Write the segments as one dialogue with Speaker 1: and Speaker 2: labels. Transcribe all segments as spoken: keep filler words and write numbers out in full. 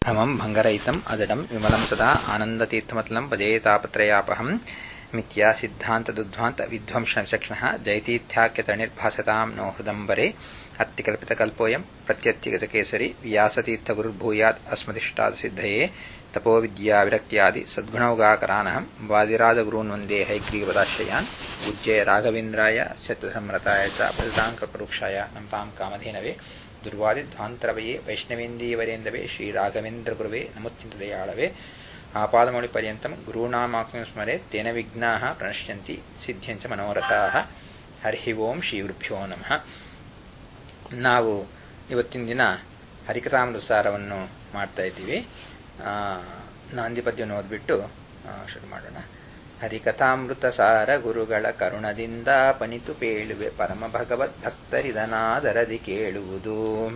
Speaker 1: ಅಮಂ ಭಂಗರಹಿತಂ ಅಜಡಂ ವಿಮಲಂ ಸದಾ ಆನಂದತೀರ್ಥಮತಲಂ ಪದೇ ತಾಪತ್ರಯಾಪಹಂ ಮಿಥ್ಯಾ ಸಿದ್ಧಾಂತ ದುಧ್ವಾಂತ ವಿಧ್ವಂಸ ವಿಚಕ್ಷಣಃ ಜೈತೀರ್ಥ್ಯಾಖ್ಯತನಿರ್ಭಾಸತಾಂ ನೋ ಹೃದಂಬರೆ ಅತ್ತಿಕಲ್ಪಿತಕಲ್ಪೋಯಂ ಪ್ರತ್ಯತ್ಯಗತಕೇಸರಿ ವ್ಯಾಸತೀರ್ಥಗುರುರ್ಭೂಯಾತ್ ಅಸ್ಮದಿಷ್ಟಾದ ಸಿದ್ಧಯೇ ತಪೋ ವಿದ್ಯಾ ವಿರಕ್ತ್ಯಾದಿ ಸದ್ಗುಣೌಗಾಕರಾನಹಂ ವಾದಿರಾಜಗುರೂನ್ ವಂದೇ ಹೈಗ್ರೀವದಾಶ್ರಯಾನ್ ಪೂಜ್ಯ ರಾಘವೇಂದ್ರಾಯ ಸತ್ಯಧರ್ಮರತಾಯ ಚ ಭಜತಾಂ ಕೃಪರುಕ್ಷಾಯ ನಮತಾಂ ಕಾಮಧೇನವೇ ದುರ್ವಾದಿಧ್ವಾಂತರವಯೇ ವೈಷ್ಣವೇಂದೀವರೇಂದವೇ ಶ್ರೀರಾಘವೇಂದ್ರ ಗುರುವೇ ನಮೋತ್ಯಂತ ದಯಾಳವೇ ಆಪಾದಮೌಳಿ ಪರ್ಯಂತಂ ಗುರುನಾಮಾಕ್ಷ್ಮಂ ಸ್ಮರೆ ತೇನ ವಿಘ್ನಾಃ ಪ್ರಣಶ್ಯಂತಿ ಸಿದ್ಧ್ಯಂಚ ಮನೋರಥಾಃ ಹರಿ ಓಂ ಶ್ರೀ ಗುರುಭ್ಯೋ ನಮಃ. ನಾವು ಇವತ್ತಿನ ದಿನ ಹರಿಕಥಾಮೃತಸಾರವನ್ನು ಮಾಡ್ತಾ ಇದ್ದೀವಿ. ನಾಂದಿ ಪದ್ಯವನ್ನು ಓದ್ಬಿಟ್ಟು ಶುರು ಮಾಡೋಣ. ಹರಿಕಥಾಮೃತ ಸಾರ ಗುರುಗಳ ಕರುಣದಿಂದ ಪನಿತು ಪೇಳುವೆ ಪರಮ ಭಗವದ್ ಭಕ್ತರಿದನಾದರದಿ ಕೇಳುವುದು.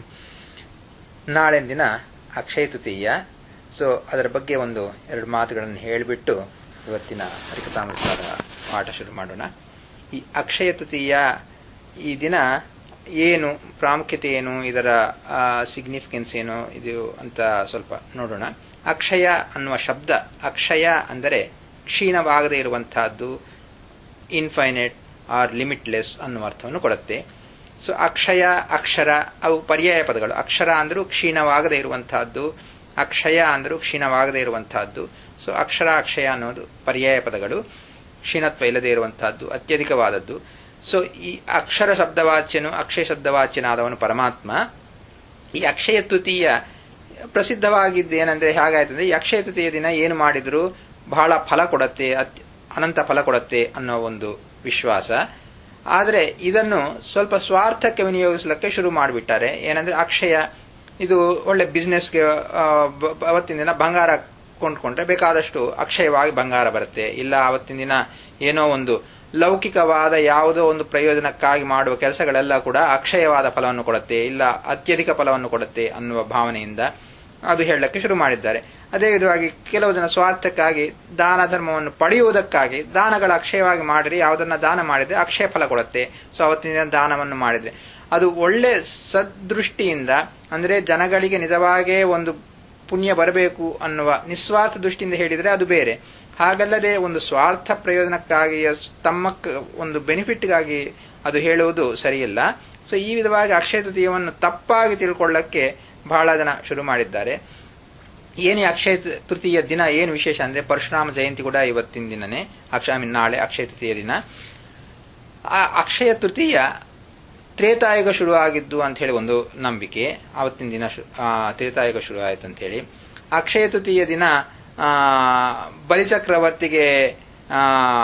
Speaker 1: ನಾಳಿನ ದಿನ ಅಕ್ಷಯ ತೃತೀಯ. ಸೊ ಅದರ ಬಗ್ಗೆ ಒಂದು ಎರಡು ಮಾತುಗಳನ್ನು ಹೇಳಿಬಿಟ್ಟು ಇವತ್ತಿನ ಹರಿಕಥಾಮೃತ ಸಾರ ಪಾಠ ಶುರು ಮಾಡೋಣ. ಈ ಅಕ್ಷಯ ತೃತೀಯ ಈ ದಿನ ಏನು ಪ್ರಾಮುಖ್ಯತೆ ಏನು, ಇದರ ಸಿಗ್ನಿಫಿಕೆನ್ಸ್ ಏನು ಇದು ಅಂತ ಸ್ವಲ್ಪ ನೋಡೋಣ. ಅಕ್ಷಯ ಅನ್ನುವ ಶಬ್ದ, ಅಕ್ಷಯ ಅಂದರೆ ಕ್ಷೀಣವಾಗದೇ ಇರುವಂತಹದ್ದು, ಇನ್ಫೈನೈಟ್ ಆರ್ ಲಿಮಿಟ್ಲೆಸ್ ಅನ್ನುವ ಅರ್ಥವನ್ನು ಕೊಡುತ್ತೆ. ಸೊ ಅಕ್ಷಯ, ಅಕ್ಷರ ಅವು ಪರ್ಯಾಯ ಪದಗಳು. ಅಕ್ಷರ ಅಂದರೂ ಕ್ಷೀಣವಾಗದೇ ಇರುವಂತಹದ್ದು, ಅಕ್ಷಯ ಅಂದರೂ ಕ್ಷೀಣವಾಗದೇ ಇರುವಂತಹದ್ದು. ಸೊ ಅಕ್ಷರ, ಅಕ್ಷಯ ಅನ್ನೋದು ಪರ್ಯಾಯ ಪದಗಳು, ಕ್ಷೀಣತ್ವ ಇಲ್ಲದೆ ಇರುವಂತಹದ್ದು, ಅತ್ಯಧಿಕವಾದದ್ದು. ಸೊ ಈ ಅಕ್ಷರ ಶಬ್ದವಾಚ್ಯನು, ಅಕ್ಷಯ ಶಬ್ದವಾಚ್ಯನಾದವನು ಪರಮಾತ್ಮ. ಈ ಅಕ್ಷಯ ತೃತೀಯ ಪ್ರಸಿದ್ಧವಾಗಿದ್ದು ಏನಂದ್ರೆ ಹೇಗಾಯ್ತಂದ್ರೆ, ಈ ಅಕ್ಷಯ ತೃತೀಯ ದಿನ ಏನು ಮಾಡಿದ್ರು ಬಹಳ ಫಲ ಕೊಡುತ್ತೆ, ಅನಂತ ಫಲ ಕೊಡುತ್ತೆ ಅನ್ನೋ ಒಂದು ವಿಶ್ವಾಸ. ಆದರೆ ಇದನ್ನು ಸ್ವಲ್ಪ ಸ್ವಾರ್ಥಕ್ಕೆ ವಿನಿಯೋಗಿಸಲಿಕ್ಕೆ ಶುರು ಮಾಡಿಬಿಟ್ಟಾರೆ. ಏನಂದ್ರೆ ಅಕ್ಷಯ ಇದು ಒಳ್ಳೆ ಬಿಸ್ನೆಸ್ಗೆ, ಅವತ್ತಿನ ದಿನ ಬಂಗಾರ ಕೊಂಡ್ಕೊಂಡ್ರೆ ಬೇಕಾದಷ್ಟು ಅಕ್ಷಯವಾಗಿ ಬಂಗಾರ ಬರುತ್ತೆ, ಇಲ್ಲ ಅವತ್ತಿನ ದಿನ ಏನೋ ಒಂದು ಲೌಕಿಕವಾದ ಯಾವುದೋ ಒಂದು ಪ್ರಯೋಜನಕ್ಕಾಗಿ ಮಾಡುವ ಕೆಲಸಗಳೆಲ್ಲ ಕೂಡ ಅಕ್ಷಯವಾದ ಫಲವನ್ನು ಕೊಡುತ್ತೆ, ಇಲ್ಲ ಅತ್ಯಧಿಕ ಫಲವನ್ನು ಕೊಡುತ್ತೆ ಅನ್ನುವ ಭಾವನೆಯಿಂದ ಅದು ಹೇಳಲಿಕ್ಕೆ ಶುರು ಮಾಡಿದ್ದಾರೆ. ಅದೇ ವಿಧವಾಗಿ ಕೆಲವು ಜನ ಸ್ವಾರ್ಥಕ್ಕಾಗಿ ದಾನ ಧರ್ಮವನ್ನು ಪಡೆಯುವುದಕ್ಕಾಗಿ ದಾನಗಳ ಅಕ್ಷಯವಾಗಿ ಮಾಡಿದ್ರೆ, ಯಾವುದನ್ನ ದಾನ ಮಾಡಿದ್ರೆ ಅಕ್ಷಯ ಫಲ ಕೊಡುತ್ತೆ. ಸೊ ಅವತ್ತಿನ ದಿನ ದಾನವನ್ನು ಮಾಡಿದ್ರೆ ಅದು ಒಳ್ಳೆ ಸದೃಷ್ಟಿಯಿಂದ, ಅಂದ್ರೆ ಜನಗಳಿಗೆ ನಿಜವಾಗೇ ಒಂದು ಪುಣ್ಯ ಬರಬೇಕು ಅನ್ನುವ ನಿಸ್ವಾರ್ಥ ದೃಷ್ಟಿಯಿಂದ ಹೇಳಿದ್ರೆ ಅದು ಬೇರೆ. ಹಾಗಲ್ಲದೆ ಒಂದು ಸ್ವಾರ್ಥ ಪ್ರಯೋಜನಕ್ಕಾಗಿ, ತಮ್ಮ ಒಂದು ಬೆನಿಫಿಟ್ಗಾಗಿ ಅದು ಹೇಳುವುದು ಸರಿಯಿಲ್ಲ. ಸೊ ಈ ವಿಧವಾಗಿ ಅಕ್ಷಯ ತೃತೀಯವನ್ನು ತಪ್ಪಾಗಿ ತಿಳ್ಕೊಳ್ಳಕ್ಕೆ ಬಹಳ ಜನ ಶುರು ಮಾಡಿದ್ದಾರೆ. ಏನೇ ಅಕ್ಷಯ ತೃತೀಯ ದಿನ ಏನು ವಿಶೇಷ ಅಂದ್ರೆ, ಪರಶುರಾಮ ಜಯಂತಿ ಕೂಡ ಇವತ್ತಿನ ದಿನನೇ, ಅಕ್ಷಯ ನಾಳೆ ಅಕ್ಷಯ ತೃತೀಯ ದಿನ. ಆ ಅಕ್ಷಯ ತೃತೀಯ ತ್ರೇತಾಯುಗ ಶುರು ಆಗಿದ್ದು ಅಂತ ಹೇಳಿ ಒಂದು ನಂಬಿಕೆ. ಆವತ್ತಿನ ದಿನ ತ್ರೇತಾಯುಗ ಶುರು ಆಯ್ತು ಅಂತ ಹೇಳಿ. ಅಕ್ಷಯ ತೃತೀಯ ದಿನ ಆ ಬಲಿಚಕ್ರವರ್ತಿಗೆ ಆ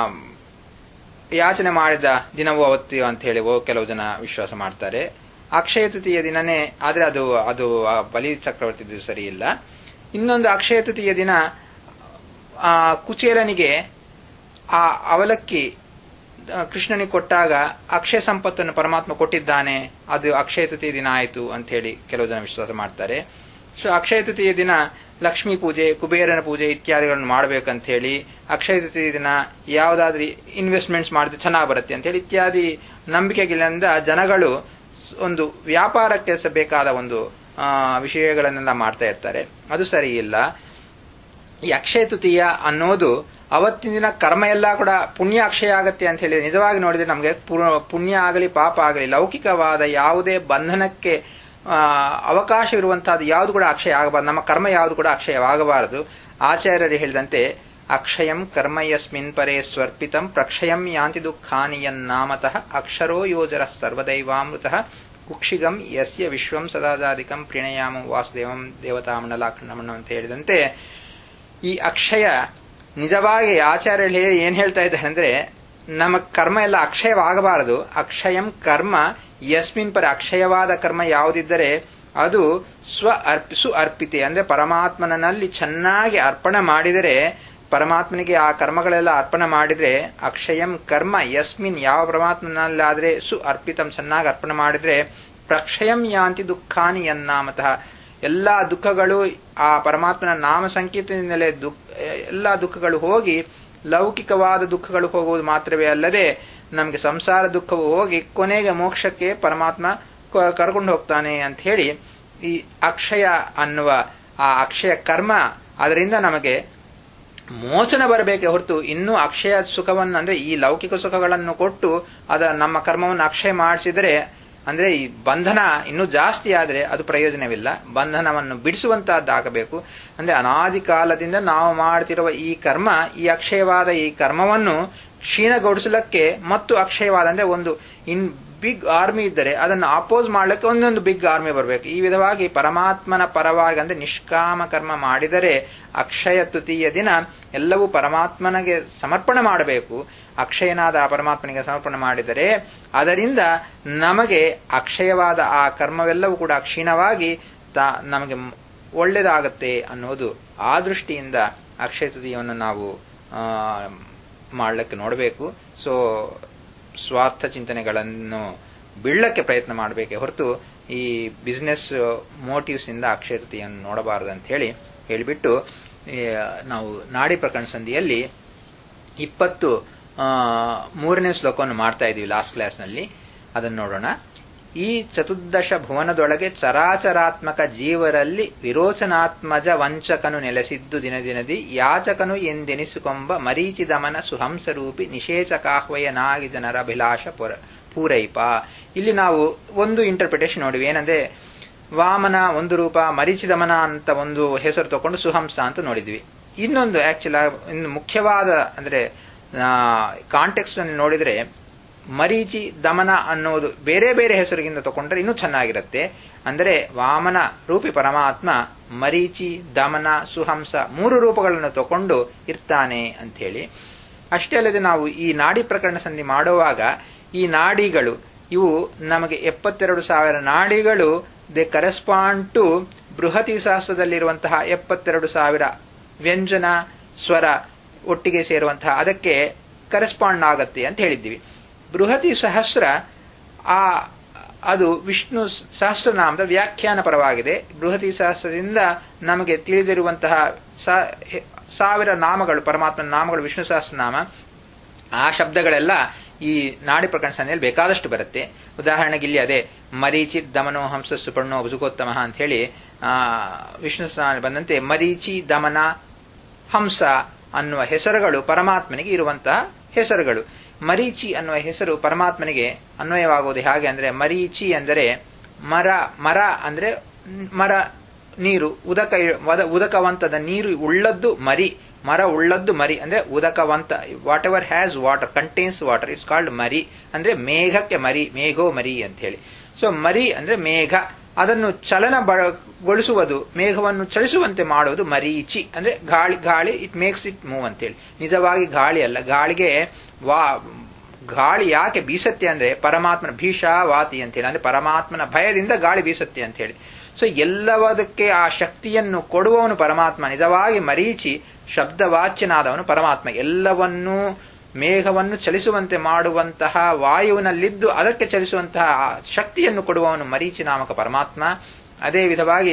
Speaker 1: ಯಾಚನೆ ಮಾಡಿದ ದಿನವೂ ಅವತ್ತು ಅಂತ ಹೇಳಿ ಕೆಲವು ಜನ ವಿಶ್ವಾಸ ಮಾಡ್ತಾರೆ. ಅಕ್ಷಯ ತೃತೀಯ ದಿನನೇ, ಆದ್ರೆ ಅದು ಅದು ಬಲಿ ಚಕ್ರವರ್ತಿದು ಸರಿ ಇಲ್ಲ. ಇನ್ನೊಂದು ಅಕ್ಷಯ ತೃತೀಯ ದಿನ ಆ ಕುಚೇಲನಿಗೆ ಆ ಅವಲಕ್ಕಿ ಕೃಷ್ಣನಿಗೆ ಕೊಟ್ಟಾಗ ಅಕ್ಷಯ ಸಂಪತ್ತನ್ನು ಪರಮಾತ್ಮ ಕೊಟ್ಟಿದ್ದಾನೆ, ಅದು ಅಕ್ಷಯ ತೃತೀಯ ದಿನ ಆಯಿತು ಅಂತ ಹೇಳಿ ಕೆಲವು ಜನ ವಿಶ್ವಾಸ ಮಾಡ್ತಾರೆ. ಸೊ ಅಕ್ಷಯ ತೃತೀಯ ದಿನ ಲಕ್ಷ್ಮೀ ಪೂಜೆ, ಕುಬೇರನ ಪೂಜೆ ಇತ್ಯಾದಿಗಳನ್ನು ಮಾಡಬೇಕಂತ ಹೇಳಿ, ಅಕ್ಷಯ ತೃತೀಯ ದಿನ ಯಾವುದಾದ್ರೂ ಇನ್ವೆಸ್ಟ್ಮೆಂಟ್ಸ್ ಮಾಡಿದ್ರೆ ಚೆನ್ನಾಗಿ ಬರುತ್ತೆ ಅಂತ ಹೇಳಿ ಇತ್ಯಾದಿ ನಂಬಿಕೆಗಳಿಂದ ಜನಗಳು ಒಂದು ವ್ಯಾಪಾರಕ್ಕೆ ಬೇಕಾದ ಒಂದು ವಿಷಯಗಳನ್ನೆಲ್ಲ ಮಾಡ್ತಾ ಇರ್ತಾರೆ. ಅದು ಸರಿ ಇಲ್ಲ. ಈ ಅಕ್ಷಯ ತೃತೀಯ ಅನ್ನೋದು ಅವತ್ತಿನ ದಿನ ಕರ್ಮ ಎಲ್ಲ ಕೂಡ ಪುಣ್ಯ ಅಕ್ಷಯ ಆಗತ್ತೆ ಅಂತ ಹೇಳಿ ನಿಜವಾಗಿ ನೋಡಿದ್ರೆ ನಮಗೆ ಪುಣ್ಯ ಆಗಲಿ ಪಾಪ ಆಗಲಿ ಲೌಕಿಕವಾದ ಯಾವುದೇ ಬಂಧನಕ್ಕೆ ಅವಕಾಶವಿರುವಂತಹದ್ದು ಯಾವುದು ಕೂಡ ಅಕ್ಷಯ ಆಗಬಾರದು. ನಮ್ಮ ಕರ್ಮ ಯಾವುದು ಕೂಡ ಅಕ್ಷಯವಾಗಬಾರದು. ಆಚಾರ್ಯರು ಹೇಳಿದಂತೆ ಅಕ್ಷಯಂ ಕರ್ಮ ಯಸ್ಮಿನ್ ಪರೇ ಸ್ವರ್ಪಿತಂ ಪ್ರಕ್ಷಯಂ ಯಾಂತಿ ದುಃಖಾನಿ ಯನ್ನಾಮತಃ ಅಕ್ಷರೋ ಯೋಜರ ಸರ್ವದೈವಾಮೃತಃ ಕುಕ್ಷಿಗಂ ಯಸ್ಯ ವಿಶ್ವಂ ಸದಾಜಾದಿಕಂ ಪ್ರಣಯಾಮ ವಾಸುದೇವಂ ದೇವತಾಮಂಡಲಾಖಂಡಮಣ್ಣ ಅಂತ ಹೇಳಿದಂತೆ, ಈ ಅಕ್ಷಯ ನಿಜವಾಗಿ ಆಚಾರ್ಯರು ಏನ್ ಹೇಳ್ತಾ ಇದ್ದಾರೆ ಅಂದ್ರೆ, ನಮ್ಮ ಕರ್ಮ ಎಲ್ಲ ಅಕ್ಷಯವಾಗಬಾರದು. ಅಕ್ಷಯಂ ಕರ್ಮ ಯಸ್ಮಿನ್ ಪರ, ಅಕ್ಷಯವಾದ ಕರ್ಮ ಯಾವುದಿದ್ದರೆ ಅದು ಸ್ವ ಅರ್ಪಿ ಸು ಅರ್ಪಿತೆ ಅಂದ್ರೆ ಪರಮಾತ್ಮನಲ್ಲಿ ಚೆನ್ನಾಗಿ ಅರ್ಪಣೆ ಮಾಡಿದರೆ, ಪರಮಾತ್ಮನಿಗೆ ಆ ಕರ್ಮಗಳೆಲ್ಲ ಅರ್ಪಣೆ ಮಾಡಿದ್ರೆ, ಅಕ್ಷಯಂ ಕರ್ಮ ಯಸ್ಮಿನ್ ಯಾವ ಪರಮಾತ್ಮನಲ್ಲಾದ್ರೆ ಸು ಅರ್ಪಿತಂ ಚೆನ್ನಾಗಿ ಅರ್ಪಣೆ ಮಾಡಿದ್ರೆ, ಪ್ರಕ್ಷಯಂ ಯಾಂತಿ ದುಃಖಾನಿ ಯನ್ನಾಮತಃ ಎಲ್ಲಾ ದುಃಖಗಳು ಆ ಪರಮಾತ್ಮನ ನಾಮ ಸಂಕೀರ್ತದಿಂದಲೇ ದುಃಖ ಎಲ್ಲಾ ದುಃಖಗಳು ಹೋಗಿ ಲೌಕಿಕವಾದ ದುಃಖಗಳು ಹೋಗುವುದು ಮಾತ್ರವೇ ಅಲ್ಲದೆ ನಮಗೆ ಸಂಸಾರ ದುಃಖವು ಹೋಗಿ ಕೊನೆಗೆ ಮೋಕ್ಷಕ್ಕೆ ಪರಮಾತ್ಮ ಕರ್ಕೊಂಡು ಹೋಗ್ತಾನೆ ಅಂತ ಹೇಳಿ ಈ ಅಕ್ಷಯ ಅನ್ನುವ ಆ ಅಕ್ಷಯ ಕರ್ಮ ಅದರಿಂದ ನಮಗೆ ಮೋಚನ ಬರಬೇಕೆ ಹೊರತು ಇನ್ನೂ ಅಕ್ಷಯ ಸುಖವನ್ನು ಅಂದ್ರೆ ಈ ಲೌಕಿಕ ಸುಖಗಳನ್ನು ಕೊಟ್ಟು ಅದ ನಮ್ಮ ಕರ್ಮವನ್ನು ಅಕ್ಷಯ ಮಾಡಿಸಿದರೆ ಅಂದ್ರೆ ಈ ಬಂಧನ ಇನ್ನೂ ಜಾಸ್ತಿ ಆದರೆ ಅದು ಪ್ರಯೋಜನವಿಲ್ಲ. ಬಂಧನವನ್ನು ಬಿಡಿಸುವಂತಹದ್ದಾಗಬೇಕು. ಅಂದ್ರೆ ಅನಾದಿ ಕಾಲದಿಂದ ನಾವು ಮಾಡ್ತಿರುವ ಈ ಕರ್ಮ, ಈ ಅಕ್ಷಯವಾದ ಈ ಕರ್ಮವನ್ನು ಕ್ಷೀಣಗೊಳಿಸಲಿಕ್ಕೆ ಮತ್ತು ಅಕ್ಷಯವಾದ ಅಂದ್ರೆ ಒಂದು ಇನ್ ಬಿಗ್ ಆರ್ಮಿ ಇದ್ದರೆ ಅದನ್ನು ಅಪೋಸ್ ಮಾಡ್ಲಿಕ್ಕೆ ಒಂದೊಂದು ಬಿಗ್ ಆರ್ಮಿ ಬರಬೇಕು. ಈ ವಿಧವಾಗಿ ಪರಮಾತ್ಮನ ಪರವಾಗಿ ಅಂದ್ರೆ ನಿಷ್ಕಾಮ ಕರ್ಮ ಮಾಡಿದರೆ ಅಕ್ಷಯ ತೃತೀಯ ದಿನ ಎಲ್ಲವೂ ಪರಮಾತ್ಮನಿಗೆ ಸಮರ್ಪಣೆ ಮಾಡಬೇಕು. ಅಕ್ಷಯನಾದ ಆ ಪರಮಾತ್ಮನಿಗೆ ಸಮರ್ಪಣೆ ಮಾಡಿದರೆ ಅದರಿಂದ ನಮಗೆ ಅಕ್ಷಯವಾದ ಆ ಕರ್ಮವೆಲ್ಲವೂ ಕೂಡ ಕ್ಷೀಣವಾಗಿ ನಮಗೆ ಒಳ್ಳೆಯದಾಗತ್ತೆ ಅನ್ನೋದು. ಆ ದೃಷ್ಟಿಯಿಂದ ಅಕ್ಷಯ ತೃತೀಯವನ್ನು ನಾವು ಮಾಡಲಿಕ್ಕೆ ನೋಡಬೇಕು. ಸೊ ಸ್ವಾರ್ಥ ಚಿಂತನೆಗಳನ್ನು ಬೀಳಕ್ಕೆ ಪ್ರಯತ್ನ ಮಾಡಬೇಕೆ ಹೊರತು ಈ ಬಿಸ್ನೆಸ್ ಮೋಟಿವ್ಸ್ ಇಂದ ಅಕ್ಷಯ ತೃತೀಯನ್ನು ನೋಡಬಾರದು ಅಂತ ಹೇಳಿ ಹೇಳಿಬಿಟ್ಟು ನಾವು ನಾಡಿ ಪ್ರಕರಣ ಸಂಧಿಯಲ್ಲಿ ಇಪ್ಪತ್ತು ಮೂರನೇ ಶ್ಲೋಕವನ್ನು ಮಾಡ್ತಾ ಇದ್ದೀವಿ ಲಾಸ್ಟ್ ಕ್ಲಾಸ್ನಲ್ಲಿ. ಅದನ್ನು ನೋಡೋಣ. ಈ ಚತುರ್ದಶ ಭುವನದೊಳಗೆ ಚರಾಚರಾತ್ಮಕ ಜೀವರಲ್ಲಿ ವಿರೋಚನಾತ್ಮಜ ವಂಚಕನು ನೆಲೆಸಿದ್ದು ದಿನದಿನದಿ ಯಾಚಕನು ಎಂದೆನಿಸಿಕೊಂಬ ಮರೀಚಿ ದಮನ ಸುಹಂಸರೂಪಿ ನಿಷೇಚಕಾಹ್ವಯನಾಗಿ ಜನರ ಅಭಿಲಾಷ ಪೂರೈಪ. ಇಲ್ಲಿ ನಾವು ಒಂದು ಇಂಟರ್ಪ್ರಿಟೇಷನ್ ನೋಡಿವಿ. ಏನಂದ್ರೆ ವಾಮನ ಒಂದು ರೂಪ, ಮರೀಚಿ ದಮನ ಅಂತ ಒಂದು ಹೆಸರು ತಗೊಂಡು ಸುಹಂಸ ಅಂತ ನೋಡಿದ್ವಿ. ಇನ್ನೊಂದು ಆಕ್ಚುಲ್ ಇನ್ನು ಮುಖ್ಯವಾದ ಅಂದ್ರೆ ಕಾಂಟೆಕ್ಸ್ಟ್ ಅನ್ನು ನೋಡಿದ್ರೆ ಮರೀಚಿ ದಮನ ಅನ್ನೋದು ಬೇರೆ ಬೇರೆ ಹೆಸರಿಗಿಂತ ತಗೊಂಡ್ರೆ ಇನ್ನೂ ಚೆನ್ನಾಗಿರುತ್ತೆ. ಅಂದರೆ ವಾಮನ ರೂಪಿ ಪರಮಾತ್ಮ ಮರೀಚಿ ದಮನ ಸುಹಂಸ ಮೂರು ರೂಪಗಳನ್ನು ತಗೊಂಡು ಇರ್ತಾನೆ ಅಂತ ಹೇಳಿ. ಅಷ್ಟೇ ಅಲ್ಲದೆ ನಾವು ಈ ನಾಡಿ ಪ್ರಕರಣ ಸಂಧಿ ಮಾಡುವಾಗ ಈ ನಾಡಿಗಳು ಇವು ನಮಗೆ ಎಪ್ಪತ್ತೆರಡು ಸಾವಿರ ನಾಡಿಗಳು ದೆ ಕರೆಸ್ಪಾಂಡ್ ಟು ಬೃಹತಿ ಸಹಸ್ರದಲ್ಲಿರುವಂತಹ ಎಪ್ಪತ್ತೆರಡು ಸಾವಿರ ವ್ಯಂಜನ ಸ್ವರ ಒಟ್ಟಿಗೆ ಸೇರುವಂತಹ ಅದಕ್ಕೆ ಕರೆಸ್ಪಾಂಡ್ ಆಗತ್ತೆ ಅಂತ ಹೇಳಿದ್ದೀವಿ. ಬೃಹತಿ ಸಹಸ್ರ ಆ ಅದು ವಿಷ್ಣು ಸಹಸ್ರನಾಮದ ವ್ಯಾಖ್ಯಾನ ಪರವಾಗಿದೆ. ಬೃಹತಿ ಸಹಸ್ರದಿಂದ ನಮಗೆ ತಿಳಿದಿರುವಂತಹ ಸಾವಿರ ನಾಮಗಳು, ಪರಮಾತ್ಮನ ನಾಮಗಳು, ವಿಷ್ಣು ಸಹಸ್ರನಾಮ, ಆ ಶಬ್ದಗಳೆಲ್ಲ ಈ ನಾಡಿ ಪ್ರಕರಣ ಸಂಧಿಯಲ್ಲಿ ಬೇಕಾದಷ್ಟು ಬರುತ್ತೆ. ಉದಾಹರಣೆಗೆ ಇಲ್ಲಿ ಅದೇ ಮರೀಚಿ ದಮನೋ ಹಂಸ ಸುಪರ್ಣೋ ಭುಜುಕೋತ್ತಮ ಅಂತ ಹೇಳಿ ಆ ವಿಷ್ಣು ಸಹಸ್ರನಾಮ ಬಂದಂತೆ ಮರೀಚಿ ದಮನ ಹಂಸ ಅನ್ನುವ ಹೆಸರುಗಳು ಪರಮಾತ್ಮನಿಗೆ ಇರುವಂತಹ ಹೆಸರುಗಳು. ಮರೀಚಿ ಅನ್ನುವ ಹೆಸರು ಪರಮಾತ್ಮನಿಗೆ ಅನ್ವಯವಾಗುವುದು ಹೇಗೆ ಅಂದ್ರೆ, ಮರೀಚಿ ಅಂದರೆ ಮರ, ಮರ ಅಂದ್ರೆ ಮರ, ನೀರು, ಉದಕ ಉದಕವಂತದ ನೀರು ಉಳ್ಳದ್ದು ಮರಿ, ಮರ ಉಳ್ಳದ್ದು ಮರಿ ಅಂದ್ರೆ ಉದಕವಂತ. Whatever has water contains water it's called ಮರಿ. ಅಂದ್ರೆ ಮೇಘಕ್ಕೆ ಮರಿ, ಮೇಘೋ ಮರಿ ಅಂತ ಹೇಳಿ. ಸೊ ಮರಿ ಅಂದ್ರೆ ಮೇಘ, ಅದನ್ನು ಚಲನಗೊಳಿಸುವುದು, ಮೇಘವನ್ನು ಚಲಿಸುವಂತೆ ಮಾಡುವುದು ಮರೀಚಿ. ಅಂದ್ರೆ ಗಾಳಿ, ಗಾಳಿ ಇಟ್ ಮೇಕ್ಸ್ ಇಟ್ ಮೂವ್ ಅಂತೇಳಿ. ನಿಜವಾಗಿ ಗಾಳಿ ಅಲ್ಲ, ಗಾಳಿಗೆ ವಾ ಗಾಳಿ ಯಾಕೆ ಬೀಸತ್ತೆ ಅಂದ್ರೆ ಪರಮಾತ್ಮನ ಭೀಷಾವಾತಿ ಅಂತ ಹೇಳಿ, ಅಂದ್ರೆ ಪರಮಾತ್ಮನ ಭಯದಿಂದ ಗಾಳಿ ಬೀಸತ್ತೆ ಅಂತ ಹೇಳಿ. ಸೊ ಎಲ್ಲವದಕ್ಕೆ ಆ ಶಕ್ತಿಯನ್ನು ಕೊಡುವವನು ಪರಮಾತ್ಮ. ನಿಜವಾಗಿ ಮರೀಚಿ ಶಬ್ದವಾಚ್ಯನಾದವನು ಪರಮಾತ್ಮ. ಎಲ್ಲವನ್ನೂ ಮೇಘವನ್ನು ಚಲಿಸುವಂತೆ ಮಾಡುವಂತಹ ವಾಯುವಿನಲ್ಲಿದ್ದು ಅದಕ್ಕೆ ಚಲಿಸುವಂತಹ ಶಕ್ತಿಯನ್ನು ಕೊಡುವವನು ಮರೀಚಿ ನಾಮಕ ಪರಮಾತ್ಮ. ಅದೇ ವಿಧವಾಗಿ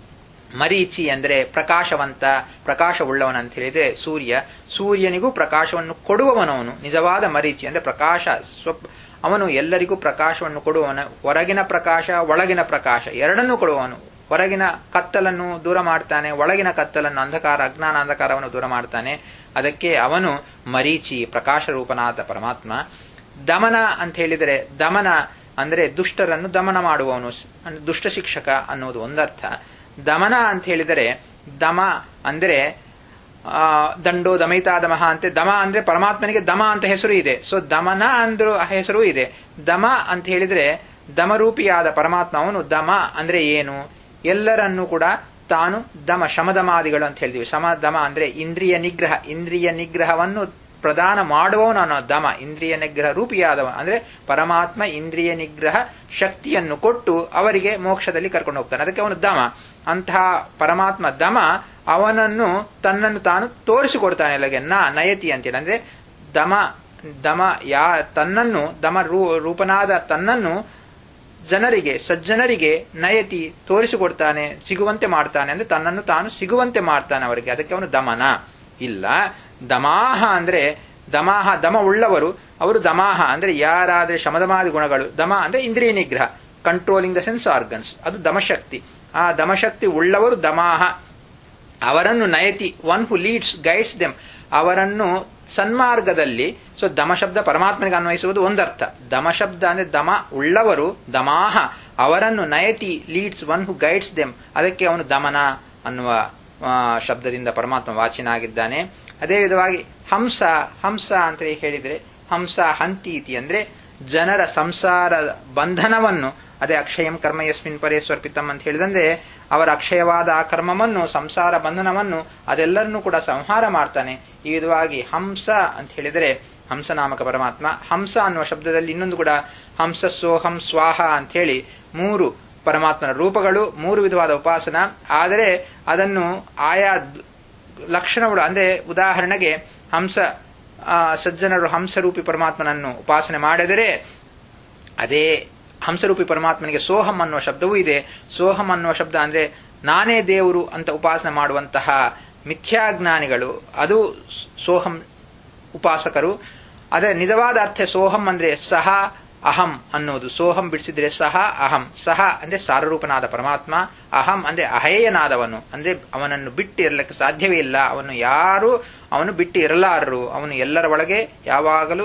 Speaker 1: ಮರೀಚಿ ಅಂದರೆ ಪ್ರಕಾಶವಂತ, ಪ್ರಕಾಶವುಳ್ಳವನ ಅಂತ ಹೇಳಿದ್ರೆ ಸೂರ್ಯ. ಸೂರ್ಯನಿಗೂ ಪ್ರಕಾಶವನ್ನು ಕೊಡುವವನವನು ನಿಜವಾದ ಮರೀಚಿ ಅಂದ್ರೆ ಪ್ರಕಾಶ. ಸ್ವ ಅವನು ಎಲ್ಲರಿಗೂ ಪ್ರಕಾಶವನ್ನು ಕೊಡುವವನು. ಹೊರಗಿನ ಪ್ರಕಾಶ, ಒಳಗಿನ ಪ್ರಕಾಶ ಎರಡನ್ನೂ ಕೊಡುವವನು. ಹೊರಗಿನ ಕತ್ತಲನ್ನು ದೂರ ಮಾಡ್ತಾನೆ, ಒಳಗಿನ ಕತ್ತಲನ್ನು, ಅಂಧಕಾರ, ಅಜ್ಞಾನ ಅಂಧಕಾರವನ್ನು ದೂರ ಮಾಡ್ತಾನೆ. ಅದಕ್ಕೆ ಅವನು ಮರೀಚಿ, ಪ್ರಕಾಶ ರೂಪನಾದ ಪರಮಾತ್ಮ. ದಮನ ಅಂತ ಹೇಳಿದರೆ, ದಮನ ಅಂದರೆ ದುಷ್ಟರನ್ನು ದಮನ ಮಾಡುವವನು, ದುಷ್ಟ ಶಿಕ್ಷಕ ಅನ್ನೋದು ಒಂದರ್ಥ. ದಮನ ಅಂತ ಹೇಳಿದರೆ, ದಮ ಅಂದರೆ ಆ ದಂಡೋ ದಮೈತಾ ದಮಃ ಅಂತೆ. ದಮ ಅಂದ್ರೆ ಪರಮಾತ್ಮನಿಗೆ ದಮ ಅಂತ ಹೆಸರು ಇದೆ. ಸೊ ದಮನ ಅಂದ್ರೂ ಹೆಸರು ಇದೆ. ದಮ ಅಂತ ಹೇಳಿದ್ರೆ ದಮರೂಪಿಯಾದ ಪರಮಾತ್ಮ ಅವನು. ದಮ ಅಂದ್ರೆ ಏನು? ಎಲ್ಲರನ್ನೂ ಕೂಡ ತಾನು ದಮ, ಶಮದಮಾದಿಗಳು ಅಂತ ಹೇಳ್ತೀವಿ. ಶಮ ದಮ ಅಂದ್ರೆ ಇಂದ್ರಿಯ ನಿಗ್ರಹ, ಇಂದ್ರಿಯ ನಿಗ್ರಹವನ್ನು ಪ್ರದಾನ ಮಾಡುವವನು ಅನ್ನೋ ದಮ. ಇಂದ್ರಿಯ ನಿಗ್ರಹ ರೂಪಿಯಾದವ ಅಂದ್ರೆ ಪರಮಾತ್ಮ ಇಂದ್ರಿಯ ನಿಗ್ರಹ ಶಕ್ತಿಯನ್ನು ಕೊಟ್ಟು ಅವರಿಗೆ ಮೋಕ್ಷದಲ್ಲಿ ಕರ್ಕೊಂಡು ಹೋಗ್ತಾನೆ. ಅದಕ್ಕೆ ಅವನು ದಮ. ಅಂತಹ ಪರಮಾತ್ಮ ದಮ ಅವನನ್ನು ತನ್ನನ್ನು ತಾನು ತೋರಿಸಿಕೊಡ್ತಾನೆ ಎಲ್ಲಗೆ. ನ ನಯತಿ ಅಂತೇಳಿ ಅಂದ್ರೆ ದಮ ದಮ ಯಾ ತನ್ನನ್ನು ದಮ ರೂ ರೂಪನಾದ ತನ್ನನ್ನು ಜನರಿಗೆ, ಸಜ್ಜನರಿಗೆ ನಯತಿ ತೋರಿಸಿಕೊಡ್ತಾನೆ, ಸಿಗುವಂತೆ ಮಾಡ್ತಾನೆ. ಅಂದ್ರೆ ತನ್ನನ್ನು ತಾನು ಸಿಗುವಂತೆ ಮಾಡ್ತಾನೆ ಅವರಿಗೆ. ಅದಕ್ಕೆ ಅವನು ದಮನ. ಇಲ್ಲ ದಮಾಹ ಅಂದ್ರೆ ದಮಾಹ, ದಮ ಉಳ್ಳವರು ಅವರು. ದಮಾಹ ಅಂದ್ರೆ ಯಾರಾದ್ರೆ ಶಮದಮಾದಿ ಗುಣಗಳು. ದಮ ಅಂದ್ರೆ ಇಂದ್ರಿಯ ನಿಗ್ರಹ, ಕಂಟ್ರೋಲಿಂಗ್ ದ ಸೆನ್ಸ್ ಆರ್ಗನ್ಸ್, ಅದು ದಮಶಕ್ತಿ. ಆ ದಮಶಕ್ತಿ ಉಳ್ಳವರು ದಮಾಹ. ಅವರನ್ನು ನಯತಿ, one who leads guides them, ಅವರನ್ನು ಸನ್ಮಾರ್ಗದಲ್ಲಿ. ಸೊ ದಮ ಶಬ್ದ ಪರಮಾತ್ಮನಿಗೆ ಅನ್ವಯಿಸುವುದು ಒಂದರ್ಥ. ದಮ ಶಬ್ದ ಅಂದ್ರೆ ದಮ ಉಳ್ಳವರು, ದಮಾಹ, ಅವರನ್ನು ನಯತಿ leads, one who guides them, ಅದಕ್ಕೆ ಅವನು ದಮನ ಅನ್ನುವ ಶಬ್ದದಿಂದ ಪರಮಾತ್ಮ ವಾಚಿನಾಗಿದ್ದಾನೆ. ಅದೇ ವಿಧವಾಗಿ ಹಂಸ, ಹಂಸ ಅಂತ ಹೇಳಿದ್ರೆ ಹಂಸ ಹಂತೀತಿ ಅಂದ್ರೆ ಜನರ ಸಂಸಾರ ಬಂಧನವನ್ನು, ಅದೇ ಅಕ್ಷಯಂ ಕರ್ಮ ಯಸ್ಮಿನ್ ಪರೇ ಸ್ವರ್ಪಿತಂ ಅಂತ ಹೇಳಿದಂದ್ರೆ ಅವರ ಅಕ್ಷಯವಾದ ಆ ಕರ್ಮವನ್ನು, ಸಂಸಾರ ಬಂಧನವನ್ನು ಅದೆಲ್ಲರನ್ನೂ ಕೂಡ ಸಂಹಾರ ಮಾಡ್ತಾನೆ. ಈ ವಿಧವಾಗಿ ಹಂಸ ಅಂತ ಹೇಳಿದರೆ ಹಂಸನಾಮಕ ಪರಮಾತ್ಮ. ಹಂಸ ಅನ್ನುವ ಶಬ್ದದಲ್ಲಿ ಇನ್ನೊಂದು ಕೂಡ ಹಂಸ ಸೋಹಂ ಸ್ವಾಹ ಅಂತ ಹೇಳಿ ಮೂರು ಪರಮಾತ್ಮನ ರೂಪಗಳು, ಮೂರು ವಿಧವಾದ ಉಪಾಸನ. ಆದರೆ ಅದನ್ನು ಆಯಾ ಲಕ್ಷಣಗಳು, ಅಂದ್ರೆ ಉದಾಹರಣೆಗೆ ಹಂಸ ಸಜ್ಜನರು ಹಂಸರೂಪಿ ಪರಮಾತ್ಮನನ್ನು ಉಪಾಸನೆ ಮಾಡಿದರೆ ಅದೇ ಹಂಸರೂಪಿ ಪರಮಾತ್ಮನಿಗೆ ಸೋಹಂ ಅನ್ನುವ ಶಬ್ದವೂ ಇದೆ. ಸೋಹಂ ಅನ್ನುವ ಶಬ್ದ ಅಂದ್ರೆ ನಾನೇ ದೇವರು ಅಂತ ಉಪಾಸನೆ ಮಾಡುವಂತಹ ಮಿಥ್ಯಾಜ್ಞಾನಿಗಳು, ಅದು ಸೋಹಂ ಉಪಾಸಕರು. ಅದೇ ನಿಜವಾದ ಅರ್ಥ ಸೋಹಂ ಅಂದ್ರೆ ಸಹ ಅಹಂ ಅನ್ನೋದು. ಸೋಹಂ ಬಿಡಿಸಿದ್ರೆ ಸಹ ಅಹಂ, ಸಹ ಅಂದ್ರೆ ಸಾರರೂಪನಾದ ಪರಮಾತ್ಮ, ಅಹಂ ಅಂದ್ರೆ ಅಹೇಯನಾದವನು, ಅಂದ್ರೆ ಅವನನ್ನು ಬಿಟ್ಟು ಇರಲಿಕ್ಕೆ ಸಾಧ್ಯವೇ ಇಲ್ಲ, ಅವನು ಯಾರು ಅವನು ಬಿಟ್ಟು ಇರಲಾರರು, ಅವನು ಎಲ್ಲರ ಒಳಗೆ ಯಾವಾಗಲೂ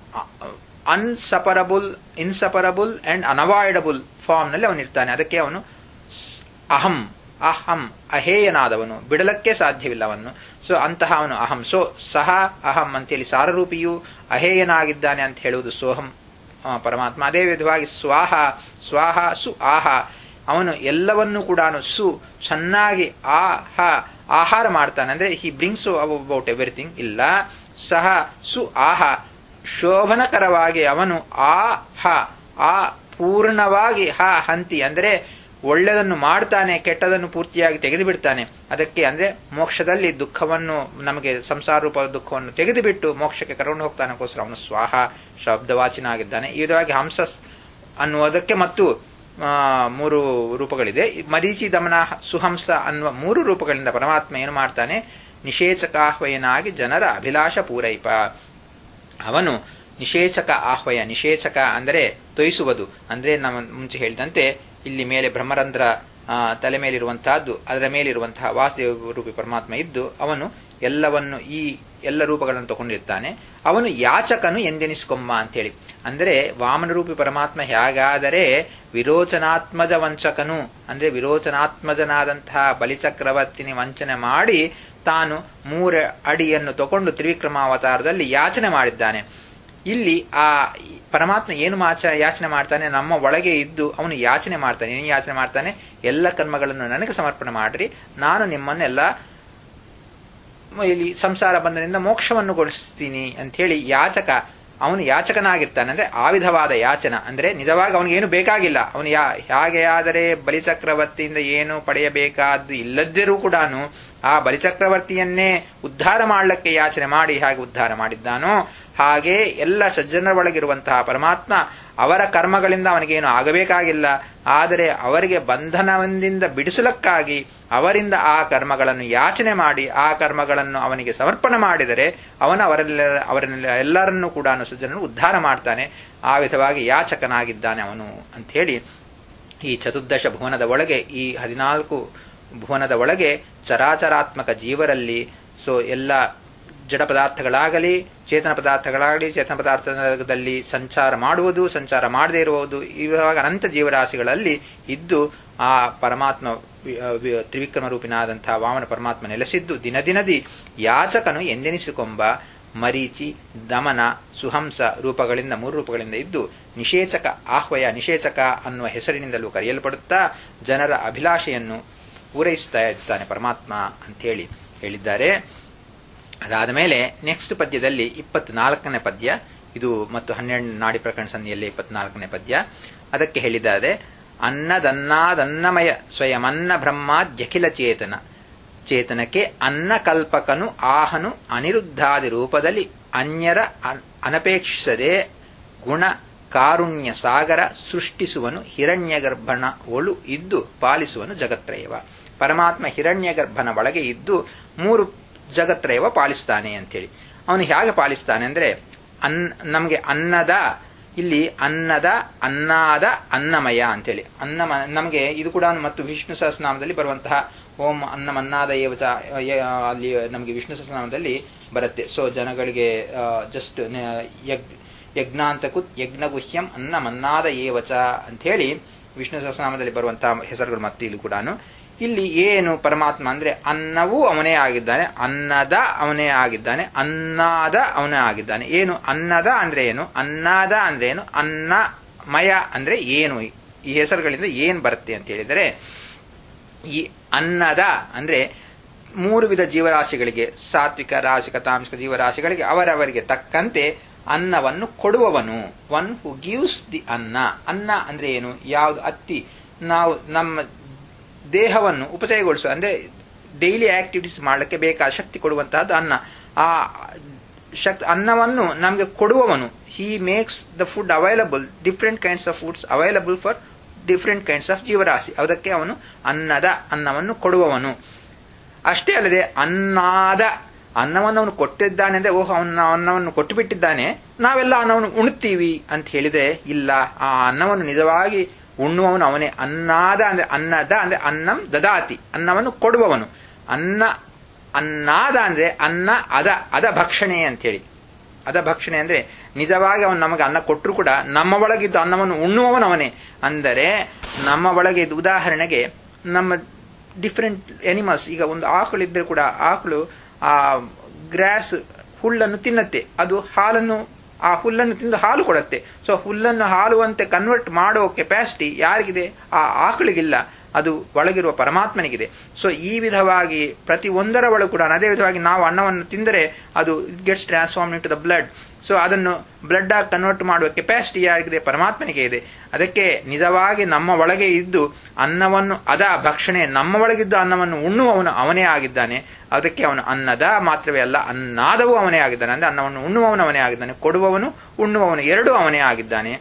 Speaker 1: unseparable, inseparable and unavoidable form ನಲ್ಲಿ ಅವನಿರ್ತಾನೆ. ಅದಕ್ಕೆ ಅವನು ಅಹಂ, ಅಹಂ ಅಹೇಯನಾದವನು, ಬಿಡಲಕ್ಕೆ ಸಾಧ್ಯವಿಲ್ಲ ಅವನು. ಸೊ ಅಂತಹ ಅವನು ಅಹಂ. ಸೊ ಸಹ ಅಹಂ ಅಂತೇಳಿ ಸಾರರೂಪಿಯು ಅಹೇಯನಾಗಿದ್ದಾನೆ ಅಂತ ಹೇಳುವುದು ಸೋಹಂ ಪರಮಾತ್ಮ. ಅದೇ ವಿಧವಾಗಿ ಸ್ವಾಹ, ಸ್ವಾಹ ಸು ಆಹ, ಅವನು ಎಲ್ಲವನ್ನೂ ಕೂಡ ಸು ಚೆನ್ನಾಗಿ ಆಹ ಆಹಾರ ಮಾಡ್ತಾನೆ, ಅಂದ್ರೆ ಹಿ ಬ್ರಿಂಗ್ಸ್ ಅಬೌಟ್ ಎವ್ರಿಥಿಂಗ್. ಇಲ್ಲ ಸಹ ಸು ಆಹ, ಶೋಭನಕರವಾಗಿ ಅವನು ಆ ಹ ಆ ಪೂರ್ಣವಾಗಿ ಹ ಹಂತಿ ಅಂದ್ರೆ ಒಳ್ಳೆದನ್ನು ಮಾಡ್ತಾನೆ, ಕೆಟ್ಟದನ್ನು ಪೂರ್ತಿಯಾಗಿ ತೆಗೆದು ಬಿಡ್ತಾನೆ. ಅದಕ್ಕೆ ಅಂದ್ರೆ ಮೋಕ್ಷದಲ್ಲಿ ದುಃಖವನ್ನು, ನಮಗೆ ಸಂಸಾರ ರೂಪದ ದುಃಖವನ್ನು ತೆಗೆದುಬಿಟ್ಟು ಮೋಕ್ಷಕ್ಕೆ ಕರ್ಕೊಂಡು ಹೋಗ್ತಾನಕ್ಕೋಸ್ಕರ ಅವನು ಸ್ವಾಹ ಶಬ್ದವಾಚಿನಾಗಿದ್ದಾನೆ. ಈ ವಿಧವಾಗಿ ಹಂಸ ಅನ್ನುವುದಕ್ಕೆ ಮತ್ತು ಮೂರು ರೂಪಗಳಿದೆ. ಮರೀಚಿ ದಮನ ಸುಹಂಸ ಅನ್ನುವ ಮೂರು ರೂಪಗಳಿಂದ ಪರಮಾತ್ಮ ಏನು ಮಾಡ್ತಾನೆ, ನಿಷೇಚಕಾಹ್ವಯನಾಗಿ ಜನರ ಅಭಿಲಾಷ ಪೂರೈಪ. ಅವನು ನಿಷೇಚಕ ಆಹ್ವಯ, ನಿಷೇಚಕ ಅಂದರೆ ತೊಯಿಸುವುದು, ಅಂದ್ರೆ ನಮ್ಮ ಮುಂಚೆ ಹೇಳಿದಂತೆ ಇಲ್ಲಿ ಮೇಲೆ ಬ್ರಹ್ಮರಂಧ್ರ ತಲೆ ಮೇಲಿರುವಂತಹದ್ದು, ಅದರ ಮೇಲಿರುವಂತಹ ವಾಸುದೇವ ರೂಪಿ ಪರಮಾತ್ಮ ಇದ್ದು ಅವನು ಎಲ್ಲವನ್ನು ಈ ಎಲ್ಲ ರೂಪಗಳನ್ನು ತಗೊಂಡಿರ್ತಾನೆ. ಅವನು ಯಾಚಕನು ಎಂದೆನಿಸಿಕೊಂಬ ಅಂತೇಳಿ, ಅಂದರೆ ವಾಮನರೂಪಿ ಪರಮಾತ್ಮ ಹೇಗಾದರೆ ವಿರೋಚನಾತ್ಮಜ ವಂಚಕನು, ಅಂದ್ರೆ ವಿರೋಚನಾತ್ಮಜನಾದಂತಹ ಬಲಿಚಕ್ರವರ್ತಿನಿ ವಂಚನೆ ಮಾಡಿ ತಾನು ಮೂರ ಅಡಿಯನ್ನು ತಗೊಂಡು ತ್ರಿವಿಕ್ರಮಾವತಾರದಲ್ಲಿ ಯಾಚನೆ ಮಾಡಿದ್ದಾನೆ. ಇಲ್ಲಿ ಆ ಪರಮಾತ್ಮ ಏನು ಮಾಚ ಯಾಚನೆ ಮಾಡ್ತಾನೆ, ನಮ್ಮ ಒಳಗೆ ಇದ್ದು ಅವನು ಯಾಚನೆ ಮಾಡ್ತಾನೆ. ಏನು ಯಾಚನೆ ಮಾಡ್ತಾನೆ, ಎಲ್ಲ ಕರ್ಮಗಳನ್ನು ನನಗೆ ಸಮರ್ಪಣೆ ಮಾಡ್ರಿ, ನಾನು ನಿಮ್ಮನ್ನೆಲ್ಲ ಇಲ್ಲಿ ಸಂಸಾರ ಬಂಧನದಿಂದ ಮೋಕ್ಷವನ್ನು ಗೊಳಿಸ್ತೀನಿ ಅಂತ ಹೇಳಿ ಯಾಚಕ, ಅವನು ಯಾಚಕನಾಗಿರ್ತಾನೆ. ಅಂದ್ರೆ ಆ ವಿಧವಾದ ಯಾಚನ, ಅಂದ್ರೆ ನಿಜವಾಗಿ ಅವನಿಗೇನು ಬೇಕಾಗಿಲ್ಲ. ಅವನು ಯಾ ಹಾಗೆ ಆದರೆ ಬಲಿಚಕ್ರವರ್ತಿಯಿಂದ ಏನು ಪಡೆಯಬೇಕಾದ್ದು ಇಲ್ಲದಿರೂ ಕೂಡ ಆ ಬಲಿಚಕ್ರವರ್ತಿಯನ್ನೇ ಉದ್ಧಾರ ಮಾಡಲಿಕ್ಕೆ ಯಾಚನೆ ಮಾಡಿ ಹಾಗೆ ಉದ್ಧಾರ ಮಾಡಿದ್ದಾನೋ ಹಾಗೆ ಎಲ್ಲ ಸಜ್ಜನರ ಒಳಗಿರುವಂತಹ ಪರಮಾತ್ಮ ಅವರ ಕರ್ಮಗಳಿಂದ ಅವನಿಗೇನು ಆಗಬೇಕಾಗಿಲ್ಲ, ಆದರೆ ಅವರಿಗೆ ಬಂಧನದಿಂದ ಬಿಡಿಸಲಕ್ಕಾಗಿ ಅವರಿಂದ ಆ ಕರ್ಮಗಳನ್ನು ಯಾಚನೆ ಮಾಡಿ ಆ ಕರ್ಮಗಳನ್ನು ಅವನಿಗೆ ಸಮರ್ಪಣೆ ಮಾಡಿದರೆ ಅವನ ಅವರೆಲ್ಲ ಅವರನ್ನೆಲ್ಲ ಎಲ್ಲರನ್ನೂ ಕೂಡ ಸಜ್ಜನರು ಉದ್ಧಾರ ಮಾಡ್ತಾನೆ. ಆ ವಿಧವಾಗಿ ಯಾಚಕನಾಗಿದ್ದಾನೆ ಅವನು ಅಂತ ಹೇಳಿ ಈ ಚತುರ್ದಶ ಭುವನದ ಒಳಗೆ, ಈ ಹದಿನಾಲ್ಕು ಭುವನದ ಒಳಗೆ ಚರಾಚರಾತ್ಮಕ ಜೀವರಲ್ಲಿ, ಸೊ ಎಲ್ಲ ಜಡ ಪದಾರ್ಥಗಳಾಗಲಿ ಚೇತನ ಪದಾರ್ಥಗಳಾಗಲಿ ಚೇತನ ಪದಾರ್ಥದಲ್ಲಿ ಸಂಚಾರ ಮಾಡುವುದು, ಸಂಚಾರ ಮಾಡದೇ ಇರುವುದು, ಇವಾಗ ಅನಂತ ಜೀವರಾಶಿಗಳಲ್ಲಿ ಇದ್ದು ಆ ಪರಮಾತ್ಮ ತ್ರಿವಿಕ್ರಮ ರೂಪಿನಾದಂತಹ ವಾಮನ ಪರಮಾತ್ಮ ನೆಲೆಸಿದ್ದು ದಿನ ದಿನದಿ ಯಾಚಕನು ಎಂದೆನಿಸಿಕೊಂಬ ಮರೀಚಿ ದಮನ ಸುಹಂಸ ರೂಪಗಳಿಂದ ಮೂರು ರೂಪಗಳಿಂದ ಇದ್ದು ನಿಷೇಚಕ ಆಹ್ವಯ, ನಿಷೇಚಕ ಅನ್ನುವ ಹೆಸರಿನಿಂದಲೂ ಕರೆಯಲ್ಪಡುತ್ತಾ ಜನರ ಅಭಿಲಾಷೆಯನ್ನು ಪೂರೈಸುತ್ತಾ ಇರ್ತಾನೆ ಪರಮಾತ್ಮ ಅಂತೇಳಿ ಹೇಳಿದ್ದಾರೆ. ಅದಾದ ಮೇಲೆ ನೆಕ್ಸ್ಟ್ ಪದ್ಯದಲ್ಲಿ ಇಪ್ಪತ್ನಾಲ್ಕನೇ ಪದ್ಯ ಇದು, ಮತ್ತು ಹನ್ನೆರಡು ನಾಡಿ ಪ್ರಕರಣ ಸಂಧಿಯಲ್ಲಿ ಇಪ್ಪತ್ನಾಲ್ಕನೇ ಪದ್ಯ. ಅದಕ್ಕೆ ಹೇಳಿದ್ದಾರೆ, ಅನ್ನದನ್ನಾದನ್ನಮಯ ಸ್ವಯಮನ್ನ ಬ್ರಹ್ಮಾದ್ಯಖಿಲ ಚೇತನ, ಚೇತನಕ್ಕೆ ಅನ್ನಕಲ್ಪಕನು ಆಹನು ಅನಿರುದ್ಧಾದಿ ರೂಪದಲ್ಲಿ ಅನ್ಯರ ಅನಪೇಕ್ಷಿಸದೆ ಗುಣ ಕಾರುಣ್ಯ ಸಾಗರ ಸೃಷ್ಟಿಸುವನು ಹಿರಣ್ಯಗರ್ಭನ ಒಳು ಇದ್ದು ಪಾಲಿಸುವನು ಜಗತ್ರಯವ. ಪರಮಾತ್ಮ ಹಿರಣ್ಯಗರ್ಭನ ಒಳಗೆ ಇದ್ದು ಮೂರು ಜಗತ್ರಯವ ಪಾಲಿಸ್ತಾನೆ ಅಂತೇಳಿ. ಅವನು ಹೇಗೆ ಪಾಲಿಸ್ತಾನೆ ಅಂದ್ರೆ, ಅನ್ ನಮಗೆ ಅನ್ನದ, ಇಲ್ಲಿ ಅನ್ನದ ಅನ್ನಾದ ಅನ್ನಮಯ ಅಂತೇಳಿ, ಅನ್ನಮ ನಮಗೆ ಇದು ಕೂಡ ಮತ್ತು ವಿಷ್ಣು ಸಹಸ್ರನಾಮದಲ್ಲಿ ಬರುವಂತಹ ಓಂ ಅನ್ನಮನ್ನಾದ ಏವಚ ಅಲ್ಲಿ ನಮಗೆ ವಿಷ್ಣು ಸಹಸ್ರನಾಮದಲ್ಲಿ ಬರುತ್ತೆ. ಸೊ ಜನಗಳಿಗೆ ಜಸ್ಟ್ ಯಜ್ಞಾಂತಕು ಯಜ್ಞಗುಹ್ಯಂ ಅನ್ನಮನ್ನಾದ ಏವಚ ಅಂತ ಹೇಳಿ ವಿಷ್ಣು ಸಹಸ್ರನಾಮದಲ್ಲಿ ಬರುವಂತಹ ಹೆಸರುಗಳು. ಮತ್ತು ಇಲ್ಲಿ ಕೂಡ ಇಲ್ಲಿ ಏನು ಪರಮಾತ್ಮ ಅಂದ್ರೆ ಅನ್ನವೂ ಅವನೇ ಆಗಿದ್ದಾನೆ, ಅನ್ನದ ಅವನೇ ಆಗಿದ್ದಾನೆ, ಅನ್ನಾದ ಅವನೇ ಆಗಿದ್ದಾನೆ. ಏನು ಅನ್ನದ ಅಂದ್ರೆ ಏನು, ಅನ್ನಾದ ಅಂದ್ರೆ ಏನು, ಅನ್ನಮಯ ಅಂದ್ರೆ ಏನು, ಈ ಹೆಸರುಗಳಿಂದ ಏನ್ ಬರುತ್ತೆ ಅಂತ ಹೇಳಿದರೆ, ಈ ಅನ್ನದ ಅಂದ್ರೆ ಮೂರು ವಿಧ ಜೀವರಾಶಿಗಳಿಗೆ, ಸಾತ್ವಿಕ ರಾಶಿಕ ತಾಮಸಿಕ ಜೀವರಾಶಿಗಳಿಗೆ ಅವರವರಿಗೆ ತಕ್ಕಂತೆ ಅನ್ನವನ್ನು ಕೊಡುವವನು. ಒನ್ ಹೂ ಗಿವ್ಸ್ ದಿ ಅನ್ನ. ಅನ್ನ ಅಂದ್ರೆ ಏನು, ಯಾವುದು ಅತ್ತಿ ನಾವು ನಮ್ಮ ದೇಹವನ್ನು ಉಪಚಯಗೊಳಿಸುವ ಅಂದ್ರೆ ಡೈಲಿ ಆಕ್ಟಿವಿಟೀಸ್ ಮಾಡಲಿಕ್ಕೆ ಬೇಕಾದ ಶಕ್ತಿ ಕೊಡುವಂತಹದ್ದು ಅನ್ನ. ಆ ಶಕ್ತಿ ಅನ್ನವನ್ನು ನಮಗೆ ಕೊಡುವವನು. He makes the food available, different kinds of foods available for different kinds of ಜೀವರಾಶಿ. ಅದಕ್ಕೆ ಅವನು ಅನ್ನದ ಅನ್ನವನ್ನು ಕೊಡುವವನು. ಅಷ್ಟೇ ಅಲ್ಲದೆ ಅನ್ನಾದ ಅನ್ನವನ್ನು ಅವನು ಕೊಟ್ಟಿದ್ದಾನೆ ಅಂದ್ರೆ ಓಹ್ ಅವನ ಅನ್ನವನ್ನು ಕೊಟ್ಟು ಬಿಟ್ಟಿದ್ದಾನೆ, ನಾವೆಲ್ಲ ಅನ್ನವನ್ನು ಉಣ್ತೀವಿ ಅಂತ ಹೇಳಿದ್ರೆ ಇಲ್ಲ. ಆ ಅನ್ನವನ್ನು ನಿಜವಾಗಿ ಉಣ್ಣುವವನು ಅವನೇ. ಅನ್ನಾದ ಅಂದ್ರೆ ಅನ್ನದ ಅಂದ್ರೆ ಅನ್ನಂ ದದಾತಿ, ಅನ್ನವನ್ನು ಕೊಡುವವನು. ಅನ್ನ ಅನ್ನಾದ ಅಂದ್ರೆ ಅನ್ನ ಅದ ಅದ ಭಕ್ಷಣೆ ಅಂತ ಹೇಳಿ. ಅದ ಭಕ್ಷಣೆ ಅಂದ್ರೆ ನಿಜವಾಗಿ ಅವನು ನಮಗೆ ಅನ್ನ ಕೊಟ್ಟರು ಕೂಡ ನಮ್ಮ ಒಳಗಿದ್ದು ಅನ್ನವನ್ನು ಉಣ್ಣುವವನು ಅವನೇ. ಅಂದರೆ ನಮ್ಮ ಒಳಗೆ ಇದ್ದು, ಉದಾಹರಣೆಗೆ ನಮ್ಮ ಡಿಫರೆಂಟ್ ಎನಿಮಲ್ಸ್, ಈಗ ಒಂದು ಆಕಳು ಇದ್ರೆ ಕೂಡ ಆಕಳು ಆ ಗ್ರಾಸ್ ಹುಲ್ಲನ್ನು ತಿನ್ನತ್ತೆ, ಅದು ಹಾಲನ್ನು ಆ ಹುಲ್ಲನ್ನು ತಿಂದು ಹಾಲು ಕೊಡುತ್ತೆ. ಸೊ ಹುಲ್ಲನ್ನು ಹಾಲುವಂತೆ ಕನ್ವರ್ಟ್ ಮಾಡೋ ಕೆಪಾಸಿಟಿ ಯಾರಿಗಿದೆ, ಆ ಆಕಳಿಗಿಲ್ಲ, ಅದು ಒಳಗಿರುವ ಪರಮಾತ್ಮನಿಗಿದೆ. ಸೊ ಈ ವಿಧವಾಗಿ ಪ್ರತಿ ಒಂದರ ಒಳಗೂ ಕೂಡ ಅದೇ ವಿಧವಾಗಿ ನಾವು ಅನ್ನವನ್ನು ತಿಂದರೆ ಅದು gets transform into the blood. So ಅದನ್ನು ಬ್ಲಡ್ ಆಗಿ ಕನ್ವರ್ಟ್ ಮಾಡುವ ಕೆಪಾಸಿಟಿ ಯಾರಿಗಿದೆ, ಪರಮಾತ್ಮನಿಗೆ ಇದೆ. ಅದಕ್ಕೆ ನಿಜವಾಗಿ ನಮ್ಮ ಒಳಗೆ ಇದ್ದು ಅನ್ನವನ್ನು ಅದ ಭಕ್ಷಣೆ, ನಮ್ಮ ಒಳಗಿದ್ದು ಅನ್ನವನ್ನು ಉಣ್ಣುವವನು ಅವನೇ ಆಗಿದ್ದಾನೆ. ಅದಕ್ಕೆ ಅವನು ಅನ್ನದ ಮಾತ್ರವೇ ಅಲ್ಲ, ಅನ್ನಾದವೂ ಅವನೇ ಆಗಿದ್ದಾನೆ. ಅಂದ್ರೆ ಅನ್ನವನ್ನು ಉಣ್ಣುವವನು ಅವನೇ ಆಗಿದ್ದಾನೆ, ಕೊಡುವವನು ಉಣ್ಣುವವನು ಎರಡೂ ಅವನೇ ಆಗಿದ್ದಾನೆ.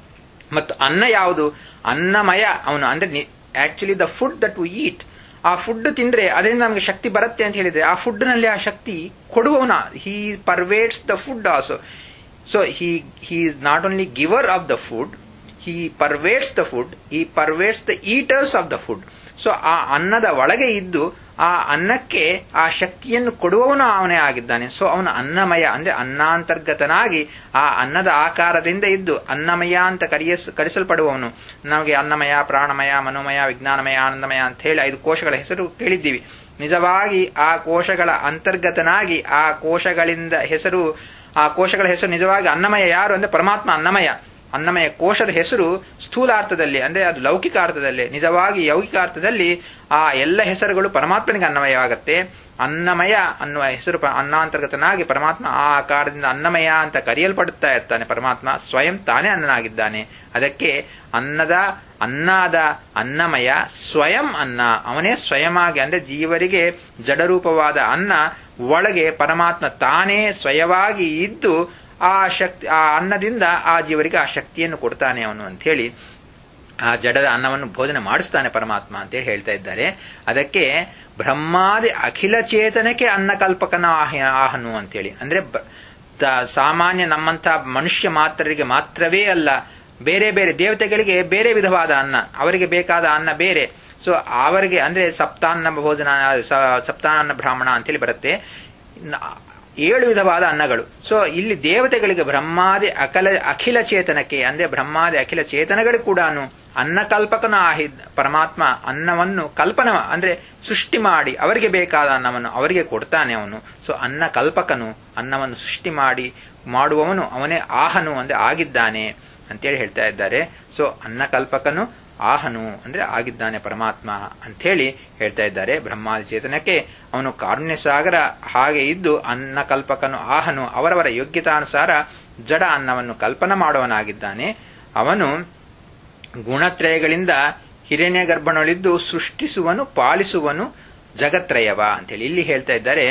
Speaker 1: ಮತ್ತು ಅನ್ನ ಯಾವುದು, ಅನ್ನಮಯ ಅವನು. ಅಂದ್ರೆ actually the food that we eat, ಆ ಫುಡ್ ತಿಂದ್ರೆ ಅದರಿಂದ ನಮಗೆ ಶಕ್ತಿ ಬರುತ್ತೆ ಅಂತ ಹೇಳಿದ್ರೆ ಆ ಫುಡ್ ನಲ್ಲಿ ಆ ಶಕ್ತಿ ಕೊಡುವವನ. He pervades the food also. So he he is not only giver of the food, he pervades the food, he pervades the eaters of the food. So ಆ ಅನ್ನದ ಒಳಗೆ ಇದ್ದು ಆ ಅನ್ನಕ್ಕೆ ಆ ಶಕ್ತಿಯನ್ನು ಕೊಡುವವನು ಅವನೇ ಆಗಿದ್ದಾನೆ. ಸೊ ಅವನು ಅನ್ನಮಯ ಅಂದ್ರೆ ಅನ್ನಾಂತರ್ಗತನಾಗಿ ಆ ಅನ್ನದ ಆಕಾರದಿಂದ ಇದ್ದು ಅನ್ನಮಯ ಅಂತ ಕರೆಯ ಕರೆಸಲ್ಪಡುವವನು. ನಮಗೆ ಅನ್ನಮಯ, ಪ್ರಾಣಮಯ, ಮನೋಮಯ, ವಿಜ್ಞಾನಮಯ, ಆನಂದಮಯ ಅಂತ ಹೇಳಿ ಐದು ಕೋಶಗಳ ಹೆಸರು ಕೇಳಿದ್ದೀವಿ. ನಿಜವಾಗಿ ಆ ಕೋಶಗಳ ಅಂತರ್ಗತನಾಗಿ ಆ ಕೋಶಗಳಿಂದ ಹೆಸರು, ಆ ಕೋಶಗಳ ಹೆಸರು ನಿಜವಾಗಿ ಅನ್ನಮಯ ಯಾರು ಅಂದ್ರೆ ಪರಮಾತ್ಮ ಅನ್ನಮಯ. ಅನ್ನಮಯ ಕೋಶದ ಹೆಸರು ಸ್ಥೂಲಾರ್ಥದಲ್ಲಿ ಅಂದ್ರೆ ಅದು ಲೌಕಿಕ ಅರ್ಥದಲ್ಲಿ, ನಿಜವಾಗಿ ಯೌಗಿಕ ಅರ್ಥದಲ್ಲಿ ಆ ಎಲ್ಲ ಹೆಸರುಗಳು ಪರಮಾತ್ಮನಿಗೆ ಅನ್ನಮಯವಾಗತ್ತೆ. ಅನ್ನಮಯ ಅನ್ನುವ ಹೆಸರು ಅನ್ನಾಂತರ್ಗತನಾಗಿ ಪರಮಾತ್ಮ ಆ ಆಕಾರದಿಂದ ಅನ್ನಮಯ ಅಂತ ಕರೆಯಲ್ಪಡುತ್ತಾ ಇರ್ತಾನೆ. ಪರಮಾತ್ಮ ಸ್ವಯಂ ತಾನೇ ಅನ್ನನಾಗಿದ್ದಾನೆ. ಅದಕ್ಕೆ ಅನ್ನದ ಅನ್ನಾದ ಅನ್ನಮಯ ಸ್ವಯಂ ಅನ್ನ, ಅವನೇ ಸ್ವಯಮಾಗಿ ಅಂದ್ರೆ ಜೀವರಿಗೆ ಜಡರೂಪವಾದ ಅನ್ನ ಒಳಗೆ ಪರಮಾತ್ಮ ತಾನೇ ಸ್ವಯವಾಗಿ ಇದ್ದು ಆ ಶಕ್ತಿ, ಆ ಅನ್ನದಿಂದ ಆ ಜೀವರಿಗೆ ಆ ಶಕ್ತಿಯನ್ನು ಕೊಡ್ತಾನೆ ಅವನು ಅಂತ ಹೇಳಿ ಆ ಜಡದ ಅನ್ನವನ್ನು ಭೋಜನ ಮಾಡಿಸ್ತಾನೆ ಪರಮಾತ್ಮ ಅಂತೇಳಿ ಹೇಳ್ತಾ ಇದ್ದಾರೆ. ಅದಕ್ಕೆ ಬ್ರಹ್ಮಾದಿ ಅಖಿಲ ಚೇತನಕ್ಕೆ ಅನ್ನಕಲ್ಪಕನ ಆಹನು ಅಂತೇಳಿ. ಅಂದ್ರೆ ಸಾಮಾನ್ಯ ನಮ್ಮಂತ ಮನುಷ್ಯ ಮಾತ್ರರಿಗೆ ಮಾತ್ರವೇ ಅಲ್ಲ, ಬೇರೆ ಬೇರೆ ದೇವತೆಗಳಿಗೆ ಬೇರೆ ವಿಧವಾದ ಅನ್ನ, ಅವರಿಗೆ ಬೇಕಾದ ಅನ್ನ ಬೇರೆ. ಸೊ ಅವರಿಗೆ ಅಂದ್ರೆ ಸಪ್ತಾನ್ನ ಭೋಜನ, ಸಪ್ತಾನ್ನ ಬ್ರಾಹ್ಮಣ ಅಂತೇಳಿ ಬರುತ್ತೆ, ಏಳು ವಿಧವಾದ ಅನ್ನಗಳು. ಸೊ ಇಲ್ಲಿ ದೇವತೆಗಳಿಗೆ ಬ್ರಹ್ಮಾದಿ ಅಕಲ ಅಖಿಲ ಚೇತನಕ್ಕೆ ಅಂದ್ರೆ ಬ್ರಹ್ಮಾದಿ ಅಖಿಲ ಚೇತನಗಳಿಗೆ ಕೂಡ ಅನ್ನಕಲ್ಪಕನ ಆಹಿ ಪರಮಾತ್ಮ ಅನ್ನವನ್ನು ಕಲ್ಪನ ಅಂದ್ರೆ ಸೃಷ್ಟಿ ಮಾಡಿ ಅವರಿಗೆ ಬೇಕಾದ ಅನ್ನವನ್ನು ಅವರಿಗೆ ಕೊಡ್ತಾನೆ ಅವನು. ಸೊ ಅನ್ನ ಕಲ್ಪಕನು, ಅನ್ನವನ್ನು ಸೃಷ್ಟಿ ಮಾಡಿ ಮಾಡುವವನು ಅವನೇ ಆಹನು ಅಂದ್ರೆ ಆಗಿದ್ದಾನೆ ಅಂತೇಳಿ ಹೇಳ್ತಾ ಇದ್ದಾರೆ. ಸೊ ಅನ್ನಕಲ್ಪಕನು ಆಹನು ಅಂದ್ರೆ ಆಗಿದ್ದಾನೆ ಪರಮಾತ್ಮ ಅಂಥೇಳಿ ಹೇಳ್ತಾ ಇದ್ದಾರೆ. ಬ್ರಹ್ಮಾದಿ ಚೇತನಕ್ಕೆ ಅವನು ಕಾರುಣ್ಯ ಸಾಗರ ಹಾಗೆ ಇದ್ದು ಅನ್ನಕಲ್ಪಕನು ಆಹನು ಅವರವರ ಯೋಗ್ಯತಾನುಸಾರ ಜಡ ಅನ್ನವನ್ನು ಕಲ್ಪನಾ ಮಾಡುವನಾಗಿದ್ದಾನೆ. ಅವನು ಗುಣತ್ರಯಗಳಿಂದ ಹಿರಣ್ಯ ಗರ್ಭನೊಳಿದ್ದು ಸೃಷ್ಟಿಸುವನು ಪಾಲಿಸುವನು ಜಗತ್ರಯವ ಅಂತೇಳಿ ಇಲ್ಲಿ ಹೇಳ್ತಾ ಇದ್ದಾರೆ.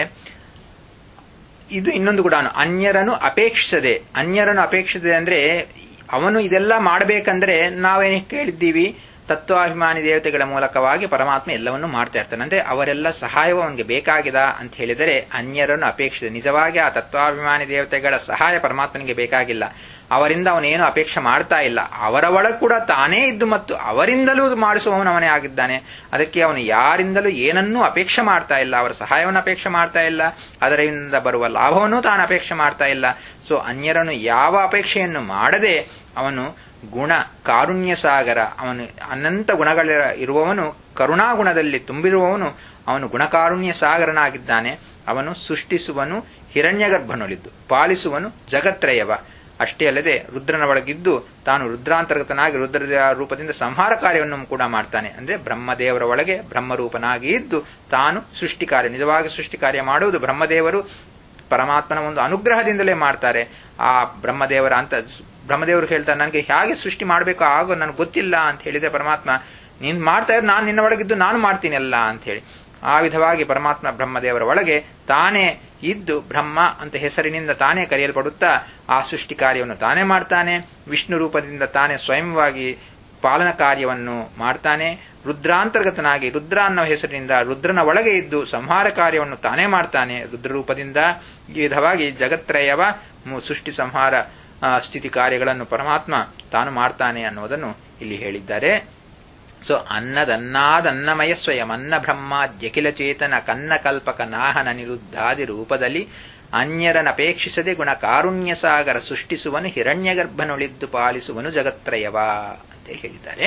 Speaker 1: ಇದು ಇನ್ನೊಂದು ಕೂಡ ಅನ್ಯರನ್ನು ಅಪೇಕ್ಷಿಸದೆ, ಅನ್ಯರನ್ನು ಅಪೇಕ್ಷಿಸದೆ ಅಂದ್ರೆ ಅವನು ಇದೆಲ್ಲ ಮಾಡಬೇಕಂದ್ರೆ ನಾವೇನು ಕೇಳಿದ್ದೀವಿ, ತತ್ವಾಭಿಮಾನಿ ದೇವತೆಗಳ ಮೂಲಕವಾಗಿ ಪರಮಾತ್ಮ ಎಲ್ಲವನ್ನೂ ಮಾಡ್ತಾ ಇರ್ತಾನೆ. ಅಂದ್ರೆ ಅವರೆಲ್ಲ ಸಹಾಯವು ಅವನಿಗೆ ಬೇಕಾಗಿದ ಅಂತ ಹೇಳಿದರೆ ಅನ್ಯರನ್ನು ಅಪೇಕ್ಷಿಸಿದೆ. ನಿಜವಾಗಿ ಆ ತತ್ವಾಭಿಮಾನಿ ದೇವತೆಗಳ ಸಹಾಯ ಪರಮಾತ್ಮನಿಗೆ ಬೇಕಾಗಿಲ್ಲ. ಅವರಿಂದ ಅವನೇನು ಅಪೇಕ್ಷೆ ಮಾಡ್ತಾ ಇಲ್ಲ. ಅವರ ಒಳಗೆ ಕೂಡ ತಾನೇ ಇದ್ದು ಮತ್ತು ಅವರಿಂದಲೂ ಮಾಡಿಸುವವನು ಅವನೇ ಆಗಿದ್ದಾನೆ. ಅದಕ್ಕೆ ಅವನು ಯಾರಿಂದಲೂ ಏನನ್ನೂ ಅಪೇಕ್ಷೆ ಮಾಡ್ತಾ ಇಲ್ಲ, ಅವರ ಸಹಾಯವನ್ನು ಅಪೇಕ್ಷೆ ಮಾಡ್ತಾ ಇಲ್ಲ, ಅದರಿಂದ ಬರುವ ಲಾಭವನ್ನು ತಾನು ಅಪೇಕ್ಷೆ ಮಾಡ್ತಾ ಇಲ್ಲ. ಸೊ ಅನ್ಯರನ್ನು ಯಾವ ಅಪೇಕ್ಷೆಯನ್ನು ಮಾಡದೆ ಅವನು ಗುಣ ಕಾರುಣ್ಯ ಸಾಗರ, ಅವನು ಅನಂತ ಗುಣಗಳ ಇರುವವನು, ಕರುಣಾಗುಣದಲ್ಲಿ ತುಂಬಿರುವವನು, ಅವನು ಗುಣಕಾರುಣ್ಯ ಸಾಗರನಾಗಿದ್ದಾನೆ. ಅವನು ಸೃಷ್ಟಿಸುವನು, ಹಿರಣ್ಯಗರ್ಭನೊಳಿದ್ದು ಪಾಲಿಸುವನು ಜಗತ್ರಯವ. ಅಷ್ಟೇ ಅಲ್ಲದೆ ರುದ್ರನ ಒಳಗಿದ್ದು ತಾನು ರುದ್ರಾಂತರ್ಗತನಾಗಿ ರುದ್ರ ರೂಪದಿಂದ ಸಂಹಾರ ಕಾರ್ಯವನ್ನು ಕೂಡ ಮಾಡ್ತಾನೆ. ಅಂದ್ರೆ ಬ್ರಹ್ಮದೇವರ ಒಳಗೆ ಬ್ರಹ್ಮರೂಪನಾಗಿ ಇದ್ದು ತಾನು ಸೃಷ್ಟಿ ಕಾರ್ಯ, ನಿಜವಾಗಿ ಸೃಷ್ಟಿ ಕಾರ್ಯ ಮಾಡುವುದು ಬ್ರಹ್ಮದೇವರು ಪರಮಾತ್ಮನ ಒಂದು ಅನುಗ್ರಹದಿಂದಲೇ ಮಾಡ್ತಾರೆ. ಆ ಬ್ರಹ್ಮದೇವರ ಅಂತ ಬ್ರಹ್ಮದೇವರು ಹೇಳ್ತಾರೆ, ನನಗೆ ಹೇಗೆ ಸೃಷ್ಟಿ ಮಾಡಬೇಕು ಆಗೋ ನನಗೆ ಗೊತ್ತಿಲ್ಲ ಅಂತ ಹೇಳಿದೆ ಪರಮಾತ್ಮ, ನೀನ್ ಮಾಡ್ತಾ ಇದ್ರೆ ನಾನು ನಿನ್ನ ಒಳಗಿದ್ದು ನಾನು ಮಾಡ್ತೀನಿ ಎಲ್ಲ ಅಂತ ಹೇಳಿ. ಆ ವಿಧವಾಗಿ ಪರಮಾತ್ಮ ಬ್ರಹ್ಮದೇವರ ಒಳಗೆ ತಾನೇ ಇದ್ದು ಬ್ರಹ್ಮ ಅಂತ ಹೆಸರಿನಿಂದ ತಾನೇ ಕರೆಯಲ್ಪಡುತ್ತಾ ಆ ಸೃಷ್ಟಿ ಕಾರ್ಯವನ್ನು ತಾನೇ ಮಾಡ್ತಾನೆ. ವಿಷ್ಣು ರೂಪದಿಂದ ತಾನೇ ಸ್ವಯಂವಾಗಿ ಪಾಲನ ಕಾರ್ಯವನ್ನು ಮಾಡ್ತಾನೆ. ರುದ್ರಾಂತರ್ಗತನಾಗಿ ರುದ್ರ ಅನ್ನೋ ಹೆಸರಿನಿಂದ ರುದ್ರನ ಒಳಗೆ ಇದ್ದು ಸಂಹಾರ ಕಾರ್ಯವನ್ನು ತಾನೇ ಮಾಡ್ತಾನೆ ರುದ್ರರೂಪದಿಂದ. ಈ ವಿಧವಾಗಿ ಜಗತ್ರಯವ ಸೃಷ್ಟಿ ಸಂಹಾರ ಸ್ಥಿತಿ ಕಾರ್ಯಗಳನ್ನು ಪರಮಾತ್ಮ ತಾನು ಮಾಡ್ತಾನೆ ಅನ್ನೋದನ್ನು ಇಲ್ಲಿ ಹೇಳಿದ್ದಾರೆ. ಸೊ ಅನ್ನದನ್ನಾದನ್ನಮಯ ಸ್ವಯಂ ಅನ್ನ ಬ್ರಹ್ಮಾದ್ಯಖಿಲ ಚೇತನ ಕನ್ನ ಕಲ್ಪಕ ನಾಹನ ನಿರುದ್ಧಾದಿ ರೂಪದಲ್ಲಿ ಅನ್ಯರನ್ನಪೇಕ್ಷಿಸದೆ ಗುಣ ಕಾರುಣ್ಯ ಸಾಗರ ಸೃಷ್ಟಿಸುವನು ಹಿರಣ್ಯಗರ್ಭನೊಳಿದ್ದು ಪಾಲಿಸುವನು ಜಗತ್ರಯವ ಅಂತ ಹೇಳಿದ್ದಾರೆ.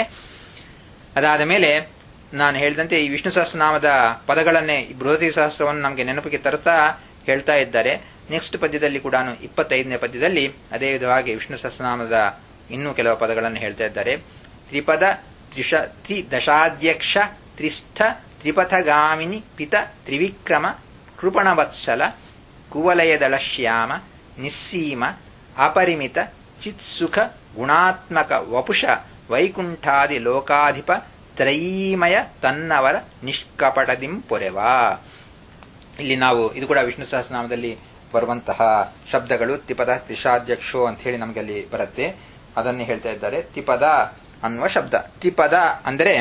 Speaker 1: ಅದಾದ ಮೇಲೆ ನಾನು ಹೇಳಿದಂತೆ ಈ ವಿಷ್ಣು ಸಹಸ್ರನಾಮದ ಪದಗಳನ್ನೇ ಬೃಹತಿ ಸಹಸ್ರವನ್ನು ನಮಗೆ ನೆನಪಿಗೆ ತರ್ತಾ ಹೇಳ್ತಾ ಇದ್ದಾರೆ. ನೆಕ್ಸ್ಟ್ ಪದ್ಯದಲ್ಲಿ ಕೂಡ ಇಪ್ಪತ್ತೈದನೇ ಪದ್ಯದಲ್ಲಿ ಅದೇ ವಿಧವಾಗಿ ವಿಷ್ಣು ಸಹಸ್ರನಾಮದ ಇನ್ನೂ ಕೆಲವು ಪದಗಳನ್ನು ಹೇಳ್ತಾ ಇದ್ದಾರೆ. ತ್ರಿಪದ ತ್ರಿಶ ತ್ರಿ ದಶಾಧ್ಯಕ್ಷ ತ್ರಿಸ್ಥ ತ್ರಿಪಥಗಾಮಿನಿ ಪಿತ ತ್ರಿವಿಕ್ರಮ ಕೃಪಣವತ್ಸಲ ಕುವಲಯದಳಶ್ಯಾಮ ನಿಸ್ಸೀಮ ಅಪರಿಮಿತ ಚಿತ್ಸುಖ ಗುಣಾತ್ಮಕ ವಪುಷ ವೈಕುಂಠಾದಿ ಲೋಕಾಧಿಪ ತ್ರಯೀಮಯ ತನ್ನವರ ನಿಷ್ಕಪಟದಿಂ ಪೊರೆವಾ. ಇಲ್ಲಿ ನಾವು ಇದು ಕೂಡ ವಿಷ್ಣು ಸಹಸ್ರನಾಮದಲ್ಲಿ ಬರುವಂತಹ ಶಬ್ದಗಳು. ತ್ರಿಪದ ತ್ರಿಷಾಧ್ಯಕ್ಷೋ ಅಂತ ಹೇಳಿ ನಮಗೆ ಅಲ್ಲಿ ಬರುತ್ತೆ, ಅದನ್ನೇ ಹೇಳ್ತಾ ಇದ್ದಾರೆ. ತ್ರಿಪದ ಅನ್ನುವ ಶಬ್ದ. ತ್ರಿಪದ ಅಂದರೆ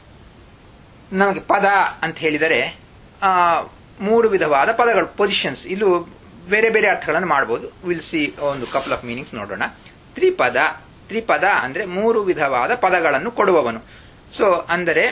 Speaker 1: ನಮಗೆ ಪದ ಅಂತ ಹೇಳಿದರೆ ಆ ಮೂರು ವಿಧವಾದ ಪದಗಳು, ಪೊಸಿಷನ್ಸ್. ಇಲ್ಲೂ ಬೇರೆ ಬೇರೆ ಅರ್ಥಗಳನ್ನು ಮಾಡಬಹುದು. ವಿಲ್ ಸಿ ಒಂದು ಕಪಲ್ ಆಫ್ ಮೀನಿಂಗ್ಸ್ ನೋಡೋಣ. ತ್ರಿಪದ ತ್ರಿಪದ ಅಂದ್ರೆ ಮೂರು ವಿಧವಾದ ಪದಗಳನ್ನು ಕೊಡುವವನು. ಸೊ ಅಂದರೆ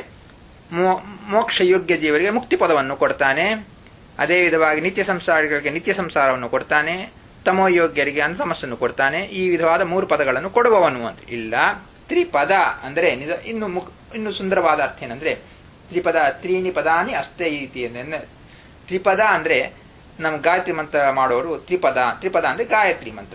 Speaker 1: ಮೋಕ್ಷ ಯೋಗ್ಯ ಜೀವರಿಗೆ ಮುಕ್ತಿ ಪದವನ್ನು ಕೊಡ್ತಾನೆ. ಅದೇ ವಿಧವಾಗಿ ನಿತ್ಯ ಸಂಸಾರಿಗಳಿಗೆ ನಿತ್ಯ ಸಂಸಾರವನ್ನು ಕೊಡ್ತಾನೆ. ತಮೋಯೋಗ್ಯರಿಗೆ ಅಂತಮಸ್ಸನ್ನು ಕೊಡ್ತಾನೆ. ಈ ವಿಧವಾದ ಮೂರು ಪದಗಳನ್ನು ಕೊಡುವವನು ಅಂತ ಇಲ್ಲ. ತ್ರಿಪದ ಅಂದರೆ ಇನ್ನು ಇನ್ನು ಸುಂದರವಾದ ಅರ್ಥ ಏನಂದ್ರೆ ತ್ರಿಪದ ತ್ರೀನಿ ಪದಾನಿ ಅಷ್ಟೇ ಇತಿ. ತ್ರಿಪದ ಅಂದ್ರೆ ನಮ್ ಗಾಯತ್ರಿ ಮಂತ್ರ ಮಾಡೋರು ತ್ರಿಪದ ತ್ರಿಪದ ಅಂದ್ರೆ ಗಾಯತ್ರಿ ಮಂತ್ರ.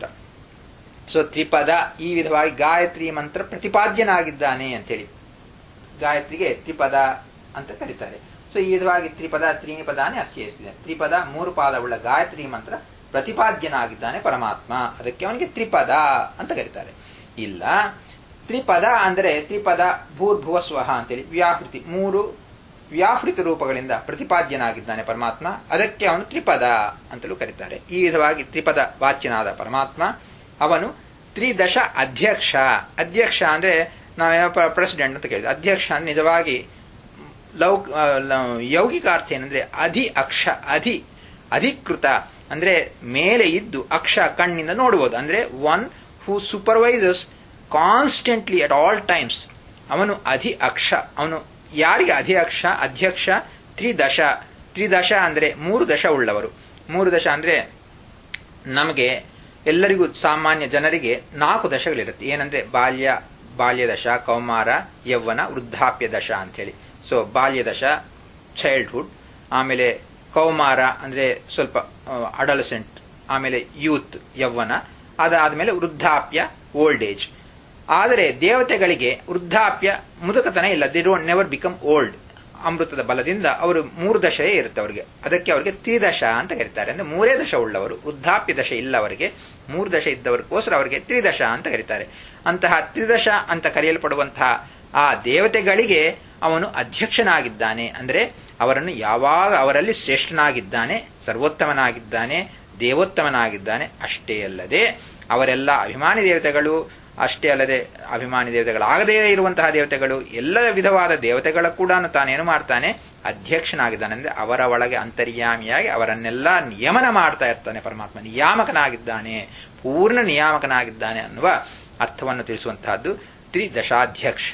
Speaker 1: ಸೊ ತ್ರಿಪದ ಈ ವಿಧವಾಗಿ ಗಾಯತ್ರಿ ಮಂತ್ರ ಪ್ರತಿಪಾದ್ಯನಾಗಿದ್ದಾನೆ ಅಂತೇಳಿ ಗಾಯತ್ರಿಗೆ ತ್ರಿಪದ ಅಂತ ಕರೀತಾರೆ. ಸೊ ಈ ವಿಧವಾಗಿ ತ್ರಿಪದ ತ್ರೀನಿ ಪದಾನೇ ಅಸ್ತಿದೆ. ತ್ರಿಪದ ಮೂರು ಪಾದವುಳ್ಳ ಗಾಯತ್ರಿ ಮಂತ್ರ ಪ್ರತಿಪಾದ್ಯನಾಗಿದ್ದಾನೆ ಪರಮಾತ್ಮ, ಅದಕ್ಕೆ ಅವನಿಗೆ ತ್ರಿಪದ ಅಂತ ಕರೀತಾರೆ. ಇಲ್ಲ ತ್ರಿಪದ ಅಂದರೆ ತ್ರಿಪದ ಭೂರ್ಭುವ ಸ್ವಹ ಅಂತೇಳಿ ವ್ಯಾಹೃತಿ ಮೂರು ವ್ಯಾಹೃತ ರೂಪಗಳಿಂದ ಪ್ರತಿಪಾದ್ಯನಾಗಿದ್ದಾನೆ ಪರಮಾತ್ಮ, ಅದಕ್ಕೆ ಅವನು ತ್ರಿಪದ ಅಂತಲೂ ಕರೀತಾರೆ. ಈ ವಿಧವಾಗಿ ತ್ರಿಪದ ವಾಚ್ಯನಾದ ಪರಮಾತ್ಮ ಅವನು ತ್ರಿದಶ ಅಧ್ಯಕ್ಷ. ಅಧ್ಯಕ್ಷ ಅಂದ್ರೆ ನಾವೇನೋ ಪ್ರೆಸಿಡೆಂಟ್ ಅಂತ ಕೇಳಿದ್ವಿ. ಅಧ್ಯಕ್ಷ ಅಂದ್ರೆ ನಿಜವಾಗಿ ಲೌಕ್ ಯೌಗಿಕ ಅರ್ಥ ಏನಂದ್ರೆ ಅಧಿ ಅಕ್ಷ ಅಧಿ ಅಧಿಕೃತ ಅಂದ್ರೆ ಮೇಲೆ ಇದ್ದು ಅಕ್ಷ ಕಣ್ಣಿಂದ ನೋಡುವುದು. ಅಂದ್ರೆ one who supervises constantly at all times. ಅವನು ಅಧಿ ಅಕ್ಷ. ಅವನು ಯಾರಿಗೆ ಅಧಿ ಅಕ್ಷ ಅಧ್ಯಕ್ಷ? ತ್ರಿದಶ. ತ್ರಿದಶ ಅಂದ್ರೆ ಮೂರು ದಶ ಉಳ್ಳವರು. ಮೂರು ದಶ ಅಂದ್ರೆ ನಮಗೆ ಎಲ್ಲರಿಗೂ ಸಾಮಾನ್ಯ ಜನರಿಗೆ ನಾಲ್ಕು ದಶಗಳಿರುತ್ತೆ. ಏನಂದ್ರೆ ಬಾಲ್ಯ ಬಾಲ್ಯ ದಶ, ಕೌಮಾರ, ಯೌವನ, ವೃದ್ಧಾಪ್ಯ ದಶ ಅಂತ ಹೇಳಿ. ಸೊ ಬಾಲ್ಯ ದಶ ಚೈಲ್ಡ್ಹುಡ್, ಆಮೇಲೆ ಕೌಮಾರ ಅಂದ್ರೆ ಸ್ವಲ್ಪ ಅಡಲಸೆಂಟ್, ಆಮೇಲೆ ಯೂತ್ ಯೌವನ, ಅದಾದ್ಮೇಲೆ ವೃದ್ಧಾಪ್ಯ ಓಲ್ಡ್ ಏಜ್. ಆದರೆ ದೇವತೆಗಳಿಗೆ ವೃದ್ಧಾಪ್ಯ ಮುದುಕತನ ಇಲ್ಲ. They don't never become old. ಅಮೃತದ ಬಲದಿಂದ ಅವರು ಮೂರು ದಶೆ ಇರುತ್ತೆ ಅವರಿಗೆ. ಅದಕ್ಕೆ ಅವರಿಗೆ ತ್ರಿದಶ ಅಂತ ಕರೀತಾರೆ. ಅಂದ್ರೆ ಮೂರೇ ದಶ ಉಳ್ಳವರು, ವೃದ್ಧಾಪ್ಯ ದಶ ಇಲ್ಲ ಅವರಿಗೆ. ಮೂರು ದಶ ಇದ್ದವರಿಗೋಸ್ಕರ ಅವರಿಗೆ ತ್ರಿದಶ ಅಂತ ಕರೀತಾರೆ. ಅಂತಹ ತ್ರಿದಶ ಅಂತ ಕರೆಯಲ್ಪಡುವಂತಹ ಆ ದೇವತೆಗಳಿಗೆ ಅವನು ಅಧ್ಯಕ್ಷನಾಗಿದ್ದಾನೆ. ಅಂದ್ರೆ ಅವರನ್ನು ಯಾವಾಗ ಅವರಲ್ಲಿ ಶ್ರೇಷ್ಠನಾಗಿದ್ದಾನೆ, ಸರ್ವೋತ್ತಮನಾಗಿದ್ದಾನೆ, ದೇವೋತ್ತಮನಾಗಿದ್ದಾನೆ. ಅಷ್ಟೇ ಅಲ್ಲದೆ ಅವರೆಲ್ಲ ಅಭಿಮಾನಿ ದೇವತೆಗಳು ಅಷ್ಟೇ ಅಲ್ಲದೆ ಅಭಿಮಾನಿ ದೇವತೆಗಳಾಗದೇ ಇರುವಂತಹ ದೇವತೆಗಳು ಎಲ್ಲ ವಿಧವಾದ ದೇವತೆಗಳ ಕೂಡ ತಾನೇನು ಮಾಡ್ತಾನೆ, ಅಧ್ಯಕ್ಷನಾಗಿದ್ದಾನೆ. ಅಂದ್ರೆ ಅವರ ಒಳಗೆ ಅಂತರ್ಯಾಮಿಯಾಗಿ ಅವರನ್ನೆಲ್ಲ ನಿಯಮನ ಮಾಡ್ತಾ ಇರ್ತಾನೆ. ಪರಮಾತ್ಮ ನಿಯಾಮಕನಾಗಿದ್ದಾನೆ, ಪೂರ್ಣ ನಿಯಾಮಕನಾಗಿದ್ದಾನೆ ಅನ್ನುವ ಅರ್ಥವನ್ನು ತಿಳಿಸುವಂತಹದ್ದು ತ್ರಿದಶಾಧ್ಯಕ್ಷ.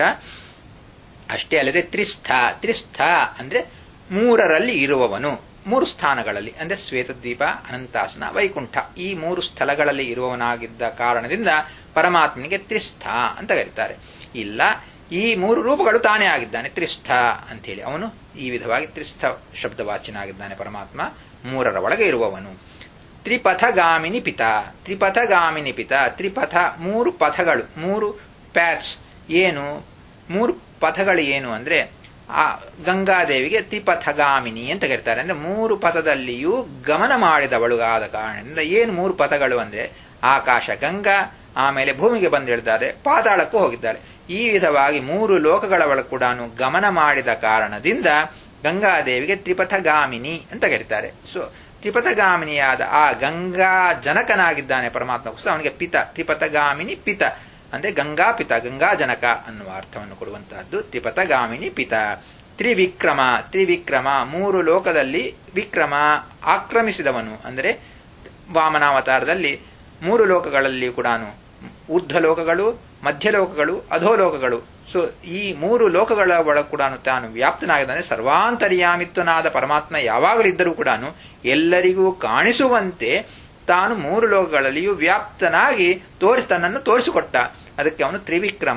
Speaker 1: ಅಷ್ಟೇ ಅಲ್ಲದೆ ತ್ರಿಸ್ಥ. ತ್ರಿಸ್ಥ ಅಂದ್ರೆ ಮೂರರಲ್ಲಿ ಇರುವವನು, ಮೂರು ಸ್ಥಾನಗಳಲ್ಲಿ ಅಂದ್ರೆ ಶ್ವೇತದ್ವೀಪ, ಅನಂತಾಸನ, ವೈಕುಂಠ ಈ ಮೂರು ಸ್ಥಳಗಳಲ್ಲಿ ಇರುವವನಾಗಿದ್ದ ಕಾರಣದಿಂದ ಪರಮಾತ್ಮನಿಗೆ ತ್ರಿಸ್ಥ ಅಂತ ಕರೀತಾರೆ. ಇಲ್ಲ, ಈ ಮೂರು ರೂಪಗಳು ತಾನೇ ಆಗಿದ್ದಾನೆ ತ್ರಿಸ್ಥ ಅಂತೇಳಿ ಅವನು ಈ ವಿಧವಾಗಿ ತ್ರಿಸ್ಥ ಶಬ್ದವಾಚ್ಯನಾಗಿದ್ದಾನೆ. ಪರಮಾತ್ಮ ಮೂರರ ಒಳಗೆ ಇರುವವನು. ತ್ರಿಪಥಗಾಮಿನಿ ಪಿತ. ತ್ರಿಪಥಗಾಮಿನಿ ಪಿತ. ತ್ರಿಪಥ ಮೂರು ಪಥಗಳು, ಮೂರು ಪ್ಯಾಥ್ಸ್. ಏನು ಮೂರು ಪಥಗಳು ಏನು ಅಂದ್ರೆ ಆ ಗಂಗಾದೇವಿಗೆ ತ್ರಿಪಥಗಾಮಿನಿ ಅಂತ ಕರೀತಾರೆ. ಅಂದ್ರೆ ಮೂರು ಪಥದಲ್ಲಿಯೂ ಗಮನ ಮಾಡಿದವಳು ಆದ ಕಾರಣದಿಂದ ಏನು ಮೂರು ಪಥಗಳು ಅಂದ್ರೆ ಆಕಾಶ ಗಂಗಾ, ಆಮೇಲೆ ಭೂಮಿಗೆ ಬಂದಿಳಿದ್ದಾರೆ, ಪಾತಾಳಕ್ಕೂ ಹೋಗಿದ್ದಾರೆ. ಈ ವಿಧವಾಗಿ ಮೂರು ಲೋಕಗಳ ಒಳಗೆ ಕೂಡ ಗಮನ ಮಾಡಿದ ಕಾರಣದಿಂದ ಗಂಗಾದೇವಿಗೆ ತ್ರಿಪಥಗಾಮಿನಿ ಅಂತ ಕರೀತಾರೆ. ಸೊ ತ್ರಿಪಥಗಾಮಿನಿಯಾದ ಆ ಗಂಗಾ ಜನಕನಾಗಿದ್ದಾನೆ ಪರಮಾತ್ಮ. ಅವನಿಗೆ ಪಿತ, ತ್ರಿಪಥಗಾಮಿನಿ ಪಿತ ಅಂದ್ರೆ ಗಂಗಾ ಪಿತ, ಗಂಗಾ ಜನಕ ಅನ್ನುವ ಅರ್ಥವನ್ನು ಕೊಡುವಂತಹದ್ದು ತ್ರಿಪಥಗಾಮಿನಿ ಪಿತ. ತ್ರಿವಿಕ್ರಮ. ತ್ರಿವಿಕ್ರಮ ಮೂರು ಲೋಕದಲ್ಲಿ ವಿಕ್ರಮ ಆಕ್ರಮಿಸಿದವನು. ಅಂದರೆ ವಾಮನಾವತಾರದಲ್ಲಿ ಮೂರು ಲೋಕಗಳಲ್ಲಿ ಕೂಡ ಊರ್ಧ್ವ ಲೋಕಗಳು, ಮಧ್ಯಲೋಕಗಳು, ಅಧೋಲೋಕಗಳು. ಸೊ ಈ ಮೂರು ಲೋಕಗಳ ಒಳಗೆ ಕೂಡ ತಾನು ವ್ಯಾಪ್ತನಾಗಿದ್ದಾನೆ. ಸರ್ವಾಂತರ್ಯಾಮಿತ್ವನಾದ ಪರಮಾತ್ಮ ಯಾವಾಗಲಿದ್ದರೂ ಕೂಡ ಎಲ್ಲರಿಗೂ ಕಾಣಿಸುವಂತೆ ತಾನು ಮೂರು ಲೋಕಗಳಲ್ಲಿಯೂ ವ್ಯಾಪ್ತನಾಗಿ ತೋರಿಸಿ ತನ್ನನ್ನು ತೋರಿಸಿಕೊಟ್ಟ. ಅದಕ್ಕೆ ಅವನು ತ್ರಿವಿಕ್ರಮ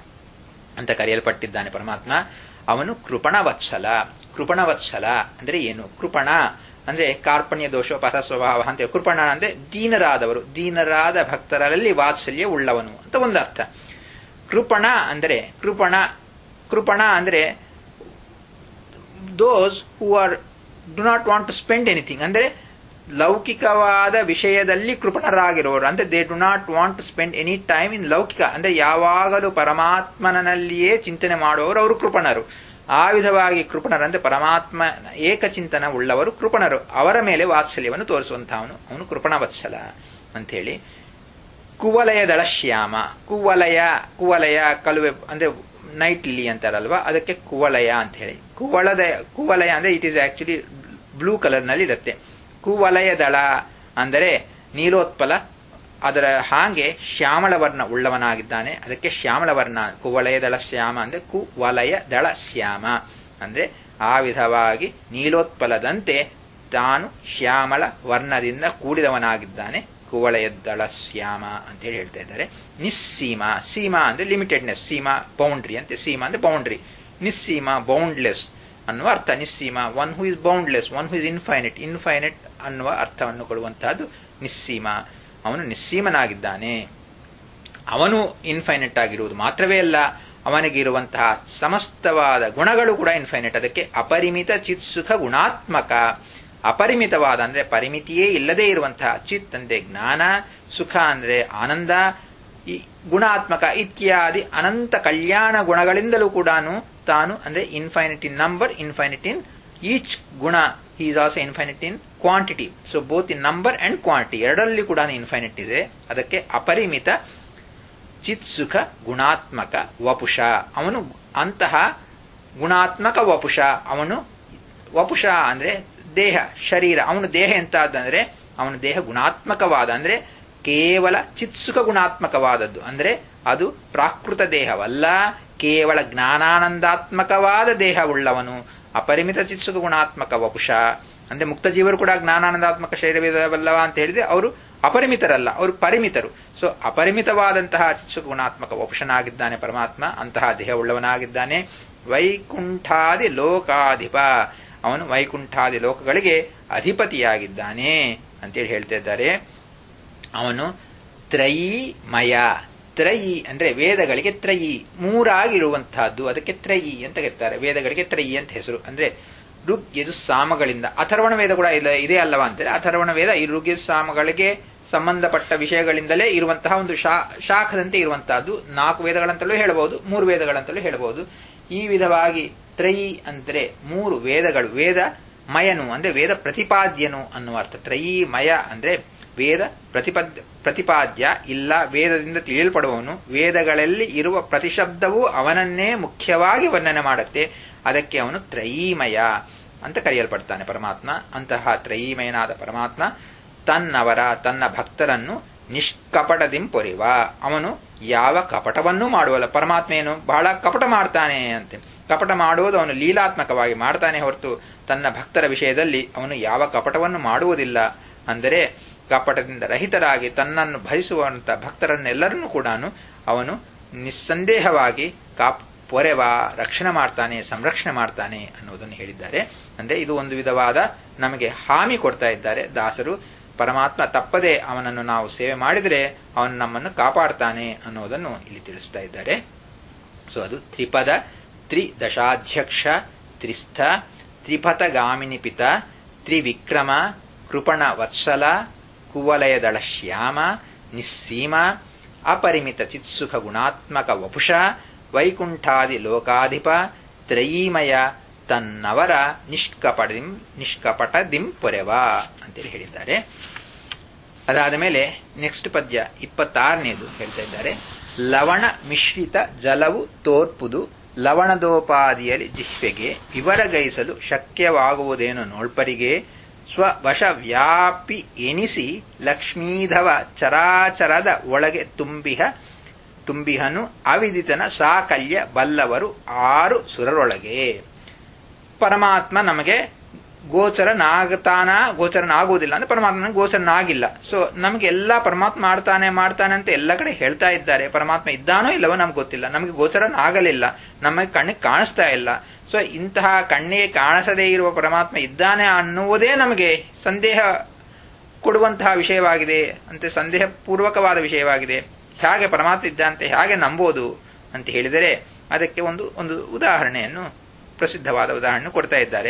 Speaker 1: ಅಂತ ಕರೆಯಲ್ಪಟ್ಟಿದ್ದಾನೆ ಪರಮಾತ್ಮ. ಅವನು ಕೃಪಣವತ್ಸಲ. ಕೃಪಣವತ್ಸಲ ಅಂದ್ರೆ ಏನು? ಕೃಪಣ ಅಂದ್ರೆ ಕಾರ್ಪಣ್ಯ ದೋಷ ಪಥ ಸ್ವಭಾವ ಅಂತ. ಕೃಪಣ ಅಂದ್ರೆ ದೀನರಾದವರು, ದೀನರಾದ ಭಕ್ತರಲ್ಲಿ ವಾತ್ಸಲ್ಯ ಉಳ್ಳವನು ಅಂತ ಒಂದು ಅರ್ಥ. ಕೃಪಣ ಅಂದ್ರೆ ಕೃಪಣ ಕೃಪಣ ಅಂದ್ರೆ those who are do not want to spend anything. ಅಂದ್ರೆ ಲೌಕಿಕವಾದ ವಿಷಯದಲ್ಲಿ ಕೃಪಣರಾಗಿರುವವರು. ಅಂದ್ರೆ they do not want to spend any time in ಲೌಕಿಕ. ಅಂದ್ರೆ ಯಾವಾಗಲೂ ಪರಮಾತ್ಮನಲ್ಲಿಯೇ ಚಿಂತನೆ ಮಾಡುವವರು ಅವರು ಕೃಪಣರು. ಆ ವಿಧವಾಗಿ ಕೃಪಣರಂದ್ರೆ ಪರಮಾತ್ಮ ಏಕಚಿಂತನ ಉಳ್ಳವರು ಕೃಪಣರು. ಅವರ ಮೇಲೆ ವಾತ್ಸಲ್ಯವನ್ನು ತೋರಿಸುವಂತಹವನು ಅವನು ಕೃಪಣವತ್ಸಲ ಅಂತ ಹೇಳಿ. ಕುವಲಯ ದಳಶ್ಯಾಮ. ಕುವಲಯ ಕುವಲಯ ಕಲುವೆ ಅಂದ್ರೆ ನೈಟ್ ಲಿಲಿ ಅಂತಾರಲ್ವಾ, ಅದಕ್ಕೆ ಕುವಲಯ ಅಂತ ಹೇಳಿ. ಕುವಳದ ಕುವಲಯ ಅಂದ್ರೆ it is actually blue colour ನಲ್ಲಿ ಇರುತ್ತೆ. ಕುವಲಯ ದಳ ಅಂದರೆ ನೀಲೋತ್ಪಲ, ಅದರ ಹಾಗೆ ಶ್ಯಾಮಳ ವರ್ಣ ಉಳ್ಳವನಾಗಿದ್ದಾನೆ. ಅದಕ್ಕೆ ಶ್ಯಾಮಳ ವರ್ಣ. ಕುವಲಯ ದಳ ಶ್ಯಾಮ ಅಂದ್ರೆ ಕುವಲಯ ದಳ ಶ್ಯಾಮ ಅಂದ್ರೆ ಆ ವಿಧವಾಗಿ ನೀಲೋತ್ಪಲದಂತೆ ತಾನು ಶ್ಯಾಮಳ ವರ್ಣದಿಂದ ಕೂಡಿದವನಾಗಿದ್ದಾನೆ. ಕುವಲಯ ದಳ ಶ್ಯಾಮ ಅಂತ ಹೇಳಿ ಹೇಳ್ತಾ ಇದ್ದಾರೆ. ನಿಸ್ಸೀಮಾ. ಸೀಮಾ ಅಂದ್ರೆ ಲಿಮಿಟೆಡ್ನೆಸ್, ಸೀಮಾ ಬೌಂಡ್ರಿ ಅಂತೆ. ಸೀಮಾ ಅಂದ್ರೆ ಬೌಂಡ್ರಿ, ನಿಸ್ಸೀಮಾ ಬೌಂಡ್ಲೆಸ್ ಅನ್ನುವ ಅರ್ಥ. ನಿಸ್ಸೀಮಾ one who is boundless, one who is infinite, infinite ಅನ್ನುವ ಅರ್ಥವನ್ನು ಕೊಡುವಂತಹದ್ದು ನಿಸ್ಸೀಮ. ಅವನು ನಿಸ್ಸೀಮನಾಗಿದ್ದಾನೆ. ಅವನು ಇನ್ಫೈನೈಟ್ ಆಗಿರುವುದು ಮಾತ್ರವೇ ಅಲ್ಲ, ಅವನಿಗೆ ಇರುವಂತಹ ಸಮಸ್ತವಾದ ಗುಣಗಳು ಕೂಡ ಇನ್ಫೈನೈಟ್. ಅದಕ್ಕೆ ಅಪರಿಮಿತ ಚಿತ್ ಸುಖ ಗುಣಾತ್ಮಕ. ಅಪರಿಮಿತವಾದ ಅಂದ್ರೆ ಪರಿಮಿತಿಯೇ ಇಲ್ಲದೆ ಇರುವಂತಹ ಚಿತ್ ಅಂದ್ರೆ ಜ್ಞಾನ, ಸುಖ ಅಂದ್ರೆ ಆನಂದ, ಈ ಗುಣಾತ್ಮಕ ಇತ್ಯಾದಿ ಅನಂತ ಕಲ್ಯಾಣ ಗುಣಗಳಿಂದಲೂ ಕೂಡ ತಾನು ಅಂದ್ರೆ infinite in number, infinite in each ಗುಣ. He is also infinite in quantity. So both in number and quantity ಎರಡರಲ್ಲಿ ಕೂಡ ಇನ್ಫೈನೈಟ್ ಇದೆ. ಅದಕ್ಕೆ ಅಪರಿಮಿತ ಚಿತ್ ಸುಖ ಗುಣಾತ್ಮಕ ವಪುಷ. ಅವನು ಅಂತಹ ಗುಣಾತ್ಮಕ ವಪುಷ. ಅವನು ವಪುಷ ಅಂದ್ರೆ ದೇಹ, ಶರೀರ. ಅವನು ದೇಹ ಎಂತಾದಂದ್ರೆ ಅವನ ದೇಹ ಗುಣಾತ್ಮಕವಾದ ಅಂದ್ರೆ ಕೇವಲ ಚಿತ್ಸುಖ ಗುಣಾತ್ಮಕವಾದದ್ದು. ಅಂದ್ರೆ ಅದು ಪ್ರಾಕೃತ ದೇಹವಲ್ಲ, ಕೇವಲ ಜ್ಞಾನಾನಂದಾತ್ಮಕವಾದ ದೇಹವುಳ್ಳವನು. ಅಪರಿಮಿತ ಚಿತ್ಸುಖ ಗುಣಾತ್ಮಕ ವಪುಷ ಅಂದ್ರೆ ಮುಕ್ತ ಜೀವರು ಕೂಡ ಜ್ಞಾನಾನಂದಾತ್ಮಕ ಶರೀರವಿದವಲ್ಲವ ಅಂತ ಹೇಳಿದ್ರೆ ಅವರು ಅಪರಿಮಿತರಲ್ಲ, ಅವರು ಪರಿಮಿತರು. ಸೊ ಅಪರಿಮಿತವಾದಂತಹ ಚಿತ್ಸುಖ ಗುಣಾತ್ಮಕ ವಪುಷನಾಗಿದ್ದಾನೆ ಪರಮಾತ್ಮ. ಅಂತಹ ದೇಹವುಳ್ಳವನಾಗಿದ್ದಾನೆ. ವೈಕುಂಠಾದಿ ಲೋಕಾಧಿಪ. ಅವನು ವೈಕುಂಠಾದಿ ಲೋಕಗಳಿಗೆ ಅಧಿಪತಿಯಾಗಿದ್ದಾನೆ ಅಂತೇಳಿ ಹೇಳ್ತಾ ಇದ್ದಾರೆ. ಅವನು ತ್ರಯೀಮಯ. ತ್ರಯಿ ಅಂದ್ರೆ ವೇದಗಳಿಗೆ ತ್ರಯಿ, ಮೂರಾಗಿರುವಂತಹದ್ದು. ಅದಕ್ಕೆ ತ್ರಯಿ ಅಂತ ಕರೀತಾರೆ. ವೇದಗಳಿಗೆ ತ್ರಯಿ ಅಂತ ಹೆಸರು. ಅಂದ್ರೆ ಋಗ್ ಯಜು ಸಾಮಗಳಿಂದ. ಅಥರ್ವಣ ವೇದ ಕೂಡ ಇಲ್ಲ ಇದೇ ಅಲ್ಲವಾ ಅಂತಾರೆ. ಅಥರ್ವಣ ವೇದ ಈ ಋಗ್ ಯಜು ಸಾಮಗಳಿಗೆ ಸಂಬಂಧಪಟ್ಟ ವಿಷಯಗಳಿಂದಲೇ ಇರುವಂತಹ ಒಂದು ಶಾ ಶಾಖದಂತೆ ಇರುವಂತಹದ್ದು. ನಾಲ್ಕು ವೇದಗಳಂತಲೂ ಹೇಳಬಹುದು, ಮೂರು ವೇದಗಳಂತಲೂ ಹೇಳಬಹುದು. ಈ ವಿಧವಾಗಿ ತ್ರಯಿ ಅಂದ್ರೆ ಮೂರು ವೇದಗಳು. ವೇದ ಮಯನು ಅಂದ್ರೆ ವೇದ ಪ್ರತಿಪಾದ್ಯನು ಅನ್ನುವ ಅರ್ಥ. ತ್ರಯಿ ಮಯ ಅಂದ್ರೆ ವೇದ ಪ್ರತಿಪದ್ ಪ್ರತಿಪಾದ್ಯ ಇಲ್ಲ ವೇದದಿಂದ ತಿಳಿಯಲ್ಪಡುವವನು, ವೇದಗಳಲ್ಲಿ ಇರುವ ಪ್ರತಿಶಬ್ದವೂ ಅವನನ್ನೇ ಮುಖ್ಯವಾಗಿ ವರ್ಣನೆ ಮಾಡುತ್ತೆ. ಅದಕ್ಕೆ ಅವನು ತ್ರಯೀಮಯ ಅಂತ ಕರೆಯಲ್ಪಡ್ತಾನೆ ಪರಮಾತ್ಮ. ಅಂತಹ ತ್ರಯೀಮಯನಾದ ಪರಮಾತ್ಮ ತನ್ನವರ ತನ್ನ ಭಕ್ತರನ್ನು ನಿಷ್ಕಪಟದಿಂ ಪೊರಿವ, ಅವನು ಯಾವ ಕಪಟವನ್ನೂ ಮಾಡುವಲ್ಲ. ಪರಮಾತ್ಮ ಏನು ಬಹಳ ಕಪಟ ಮಾಡ್ತಾನೆ ಅಂತೆ. ಕಪಟ ಮಾಡುವುದು ಅವನು ಲೀಲಾತ್ಮಕವಾಗಿ ಮಾಡ್ತಾನೆ ಹೊರತು ತನ್ನ ಭಕ್ತರ ವಿಷಯದಲ್ಲಿ ಅವನು ಯಾವ ಕಪಟವನ್ನು ಮಾಡುವುದಿಲ್ಲ. ಅಂದರೆ ಕಪಟದಿಂದ ರಹಿತರಾಗಿ ತನ್ನನ್ನು ಭಜಿಸುವಂತ ಭಕ್ತರನ್ನೆಲ್ಲರನ್ನೂ ಕೂಡ ಅವನು ನಿಸ್ಸಂದೇಹವಾಗಿ ಕಾಪ್ ಪೊರೆವ ರಕ್ಷಣೆ ಮಾಡ್ತಾನೆ, ಸಂರಕ್ಷಣೆ ಮಾಡ್ತಾನೆ ಅನ್ನೋದನ್ನು ಹೇಳಿದ್ದಾರೆ. ಅಂದ್ರೆ ಇದು ಒಂದು ವಿಧವಾದ ನಮಗೆ ಹಾಮಿ ಕೊಡ್ತಾ ಇದ್ದಾರೆ ದಾಸರು. ಪರಮಾತ್ಮ ತಪ್ಪದೆ ಅವನನ್ನು ನಾವು ಸೇವೆ ಮಾಡಿದರೆ ಅವನು ನಮ್ಮನ್ನು ಕಾಪಾಡ್ತಾನೆ ಅನ್ನೋದನ್ನು ಇಲ್ಲಿ ತಿಳಿಸ್ತಾ ಇದ್ದಾರೆ. ಸೊ ಅದು ತ್ರಿಪದ ತ್ರಿದಶಾಧ್ಯಕ್ಷ ತ್ರಿಸ್ಥ ತ್ರಿಪಥಗಾಮಿನಿ ಪಿತ ತ್ರಿವಿಕ್ರಮ ಕೃಪಣ ವತ್ಸಲ ಕುವಲಯದಳ ಶ್ಯಾಮ ನಿಸ್ಸೀಮ ಅಪರಿಮಿತ ಚಿತ್ಸುಖ ಗುಣಾತ್ಮಕ ವಪುಷ ವೈಕುಂಠಾದಿ ಲೋಕಾಧಿಪ ತ್ರಯೀಮಯ ತನ್ನವರ ನಿಷ್ಕಪಟದಿಂ ನಿಷ್ಕಪಟದಿಂ ಪೊರೆವ ಅಂತೇಳಿ ಹೇಳಿದ್ದಾರೆ. ಅದಾದ ಮೇಲೆ ನೆಕ್ಸ್ಟ್ ಪದ್ಯ ಇಪ್ಪತ್ತಾರನೇದು ಹೇಳ್ತಾ ಇದ್ದಾರೆ. ಲವಣ ಮಿಶ್ರಿತ ಜಲವು ತೋರ್ಪುದು ಲವಣದೋಪಾದಿಯಲ್ಲಿ ಜಿಹ್ವೆಗೆ ವಿವರಗೈಸಲು ಶಕ್ಯವಾಗುವುದೇನು ನೋಳ್ಪರಿಗೆ ಸ್ವವಶ ವ್ಯಾಪಿ ಎನಿಸಿ ಲಕ್ಷ್ಮೀಧವ ಚರಾಚರದ ಒಳಗೆ ತುಂಬಿಹ ತುಂಬಿಹನು ಅವಿದಿತನ ಸಾಕಲ್ಯ ಬಲ್ಲವರು ಆರು ಸುರರೊಳಗೆ. ಪರಮಾತ್ಮ ನಮಗೆ ಗೋಚರನಾಗತಾನ ಗೋಚರನಾಗುವುದಿಲ್ಲ ಅಂದ್ರೆ ಪರಮಾತ್ಮನ ಗೋಚರನಾಗಿಲ್ಲ. ಸೊ ನಮ್ಗೆ ಎಲ್ಲ ಪರಮಾತ್ಮ ಮಾಡ್ತಾನೆ ಮಾಡ್ತಾನೆ ಅಂತ ಎಲ್ಲ ಕಡೆ ಹೇಳ್ತಾ ಇದ್ದಾರೆ. ಪರಮಾತ್ಮ ಇದ್ದಾನೋ ಇಲ್ಲವೋ ನಮ್ಗೆ ಗೊತ್ತಿಲ್ಲ. ನಮಗೆ ಗೋಚರನಾಗಲಿಲ್ಲ, ನಮಗೆ ಕಣ್ಣಿಗೆ ಕಾಣಿಸ್ತಾ ಇಲ್ಲ. ಸೊ ಇಂತಹ ಕಣ್ಣಿಗೆ ಕಾಣಿಸದೇ ಇರುವ ಪರಮಾತ್ಮ ಇದ್ದಾನೆ ಅನ್ನುವುದೇ ನಮಗೆ ಸಂದೇಹ ಕೊಡುವಂತಹ ವಿಷಯವಾಗಿದೆ, ಅಂತೆ ಸಂದೇಹ ಪೂರ್ವಕವಾದ ವಿಷಯವಾಗಿದೆ. ಹೇಗೆ ಪರಮಾತ್ಮ ಇದ್ದಂತೆ ಹೇಗೆ ನಂಬೋದು ಅಂತ ಹೇಳಿದರೆ ಅದಕ್ಕೆ ಒಂದು ಒಂದು ಉದಾಹರಣೆಯನ್ನು ಪ್ರಸಿದ್ಧವಾದ ಉದಾಹರಣೆ ಕೊಡ್ತಾ ಇದ್ದಾರೆ.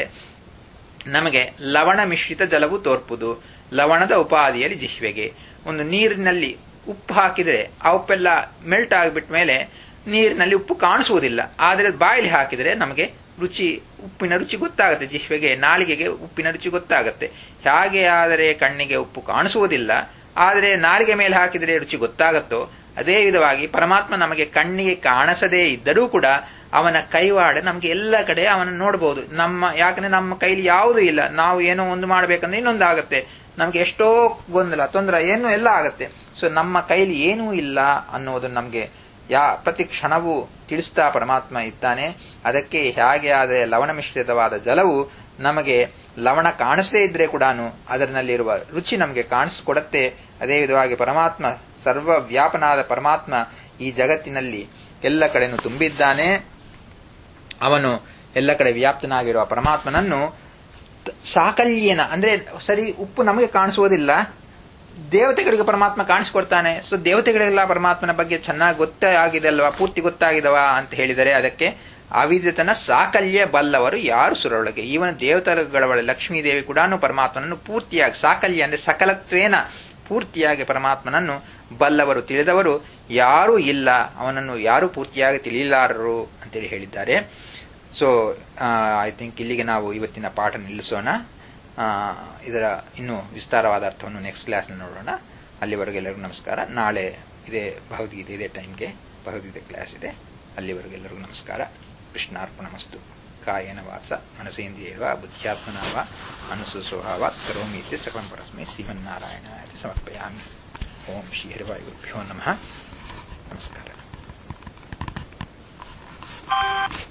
Speaker 1: ನಮಗೆ ಲವಣ ಮಿಶ್ರಿತ ಜಲವು ತೋರ್ಪುದು, ಲವಣದ ಉಪಾದಿಯಲ್ಲಿ ಜಿಹ್ವೆಗೆ. ಒಂದು ನೀರಿನಲ್ಲಿ ಉಪ್ಪು ಹಾಕಿದರೆ ಆ ಉಪ್ಪೆಲ್ಲ ಮೆಲ್ಟ್ ಆಗಿಬಿಟ್ಟ ಮೇಲೆ ನೀರಿನಲ್ಲಿ ಉಪ್ಪು ಕಾಣಿಸುವುದಿಲ್ಲ. ಆದರೆ ಬಾಯಲ್ಲಿ ಹಾಕಿದರೆ ನಮಗೆ ರುಚಿ ಉಪ್ಪಿನ ರುಚಿ ಗೊತ್ತಾಗುತ್ತೆ. ಜಿಹ್ವೆಗೆ ನಾಲಿಗೆಗೆ ಉಪ್ಪಿನ ರುಚಿ ಗೊತ್ತಾಗುತ್ತೆ. ಹೇಗೆ ಆದರೆ ಕಣ್ಣಿಗೆ ಉಪ್ಪು ಕಾಣಿಸುವುದಿಲ್ಲ, ಆದರೆ ನಾಲಿಗೆ ಮೇಲೆ ಹಾಕಿದರೆ ರುಚಿ ಗೊತ್ತಾಗತ್ತೋ ಅದೇ ವಿಧವಾಗಿ ಪರಮಾತ್ಮ ನಮಗೆ ಕಣ್ಣಿಗೆ ಕಾಣಿಸದೇ ಇದ್ದರೂ ಕೂಡ ಅವನ ಕೈವಾಡ ನಮ್ಗೆ ಎಲ್ಲ ಕಡೆ ಅವನ ನೋಡಬಹುದು. ನಮ್ಮ ಯಾಕಂದ್ರೆ ನಮ್ಮ ಕೈಲಿ ಯಾವುದೂ ಇಲ್ಲ. ನಾವು ಏನೋ ಒಂದು ಮಾಡ್ಬೇಕಂದ್ರೆ ಇನ್ನೊಂದು ಆಗತ್ತೆ, ನಮ್ಗೆ ಎಷ್ಟೋ ಗೊಂದಲ ತೊಂದರೆ ಏನೋ ಎಲ್ಲ ಆಗತ್ತೆ. ಸೊ ನಮ್ಮ ಕೈಲಿ ಏನೂ ಇಲ್ಲ ಅನ್ನೋದನ್ನು ನಮ್ಗೆ ಯಾ ಪ್ರತಿ ಕ್ಷಣವೂ ತಿಳಿಸ್ತಾ ಪರಮಾತ್ಮ ಇದ್ದಾನೆ. ಅದಕ್ಕೆ ಹೇಗೆ ಆದರೆ ಲವಣ ಮಿಶ್ರಿತವಾದ ಜಲವು ನಮಗೆ ಲವಣ ಕಾಣಿಸದೇ ಇದ್ರೆ ಕೂಡ ಅದರಲ್ಲಿರುವ ರುಚಿ ನಮಗೆ ಕಾಣಿಸ್ಕೊಡತ್ತೆ. ಅದೇ ವಿಧವಾಗಿ ಪರಮಾತ್ಮ ಸರ್ವ ವ್ಯಾಪನಾದ ಪರಮಾತ್ಮ ಈ ಜಗತ್ತಿನಲ್ಲಿ ಎಲ್ಲ ಕಡೆನೂ ತುಂಬಿದ್ದಾನೆ. ಅವನು ಎಲ್ಲ ಕಡೆ ವ್ಯಾಪ್ತನಾಗಿರುವ ಪರಮಾತ್ಮನನ್ನು ಸಾಕಲ್ಯನ ಅಂದ್ರೆ ಸರಿ ಉಪ್ಪು ನಮಗೆ ಕಾಣಿಸುವುದಿಲ್ಲ, ದೇವತೆಗಳಿಗೆ ಪರಮಾತ್ಮ ಕಾಣಿಸ್ಕೊಡ್ತಾನೆ. ಸೊ ದೇವತೆಗಳೆಲ್ಲ ಪರಮಾತ್ಮನ ಬಗ್ಗೆ ಚೆನ್ನಾಗಿ ಗೊತ್ತಾಗಿದೆ ಅಲ್ವಾ, ಪೂರ್ತಿ ಗೊತ್ತಾಗಿದವಾ ಅಂತ ಹೇಳಿದರೆ ಅದಕ್ಕೆ ಅವಿದಿತನ ಸಾಕಲ್ಯ ಬಲ್ಲವರು ಯಾರು ಸುರೊಳಗೆ. ಇವನ ದೇವತೆಗಳ ಲಕ್ಷ್ಮೀದೇವಿ ಕೂಡ ಪರಮಾತ್ಮನನ್ನು ಪೂರ್ತಿಯಾಗಿ ಸಾಕಲ್ಯ ಅಂದ್ರೆ ಸಕಲತ್ವೇನ ಪೂರ್ತಿಯಾಗಿ ಪರಮಾತ್ಮನನ್ನು ಬಲ್ಲವರು ತಿಳಿದವರು ಯಾರೂ ಇಲ್ಲ, ಅವನನ್ನು ಯಾರೂ ಪೂರ್ತಿಯಾಗಿ ತಿಳಿಯಲಾರರು ಅಂತೇಳಿ ಹೇಳಿದ್ದಾರೆ. ಸೊ ಐ ಥಿಂಕ್ ಇಲ್ಲಿಗೆ ನಾವು ಇವತ್ತಿನ ಪಾಠ ನಿಲ್ಲಿಸೋಣ. ಇದರ ಇನ್ನೂ ವಿಸ್ತಾರವಾದ ಅರ್ಥವನ್ನು ನೆಕ್ಸ್ಟ್ ಕ್ಲಾಸ್ನಲ್ಲಿ ನೋಡೋಣ. ಅಲ್ಲಿವರೆಗೆ ಎಲ್ಲರಿಗೂ ನಮಸ್ಕಾರ. ನಾಳೆ ಇದೇ ಭಗವದ್ಗೀತೆ ಇದೇ ಟೈಮ್ಗೆ ಭಗವದ್ಗೀತೆ ಕ್ಲಾಸ್ ಇದೆ. ಅಲ್ಲಿವರೆಗೆ ಎಲ್ಲರಿಗೂ ನಮಸ್ಕಾರ. ಕೃಷ್ಣಾರ್ಪಣಮಸ್ತು. ಕಾಯೇನ ವಾಚ ಮನಸೇಂದ್ರಿಯೇರ್ವಾ ಬುದ್ಧ್ಯಾತ್ಮನಾ ವಾ ಮನಸೋ ಸ್ವಭಾವಾತ್ ಕರೋಮಿ ಇತ್ಯ ಸಕಲಂ ಪರಸ್ಮೈ ಶ್ರೀಮನ್ನಾರಾಯಣಾಯ ಸಮರ್ಪಯಾಮಿ. ಓಂ ಶ್ರೀ ಹರಿವಾಯುಭ್ಯೋ ನಮಃ. ನಮಸ್ಕಾರ.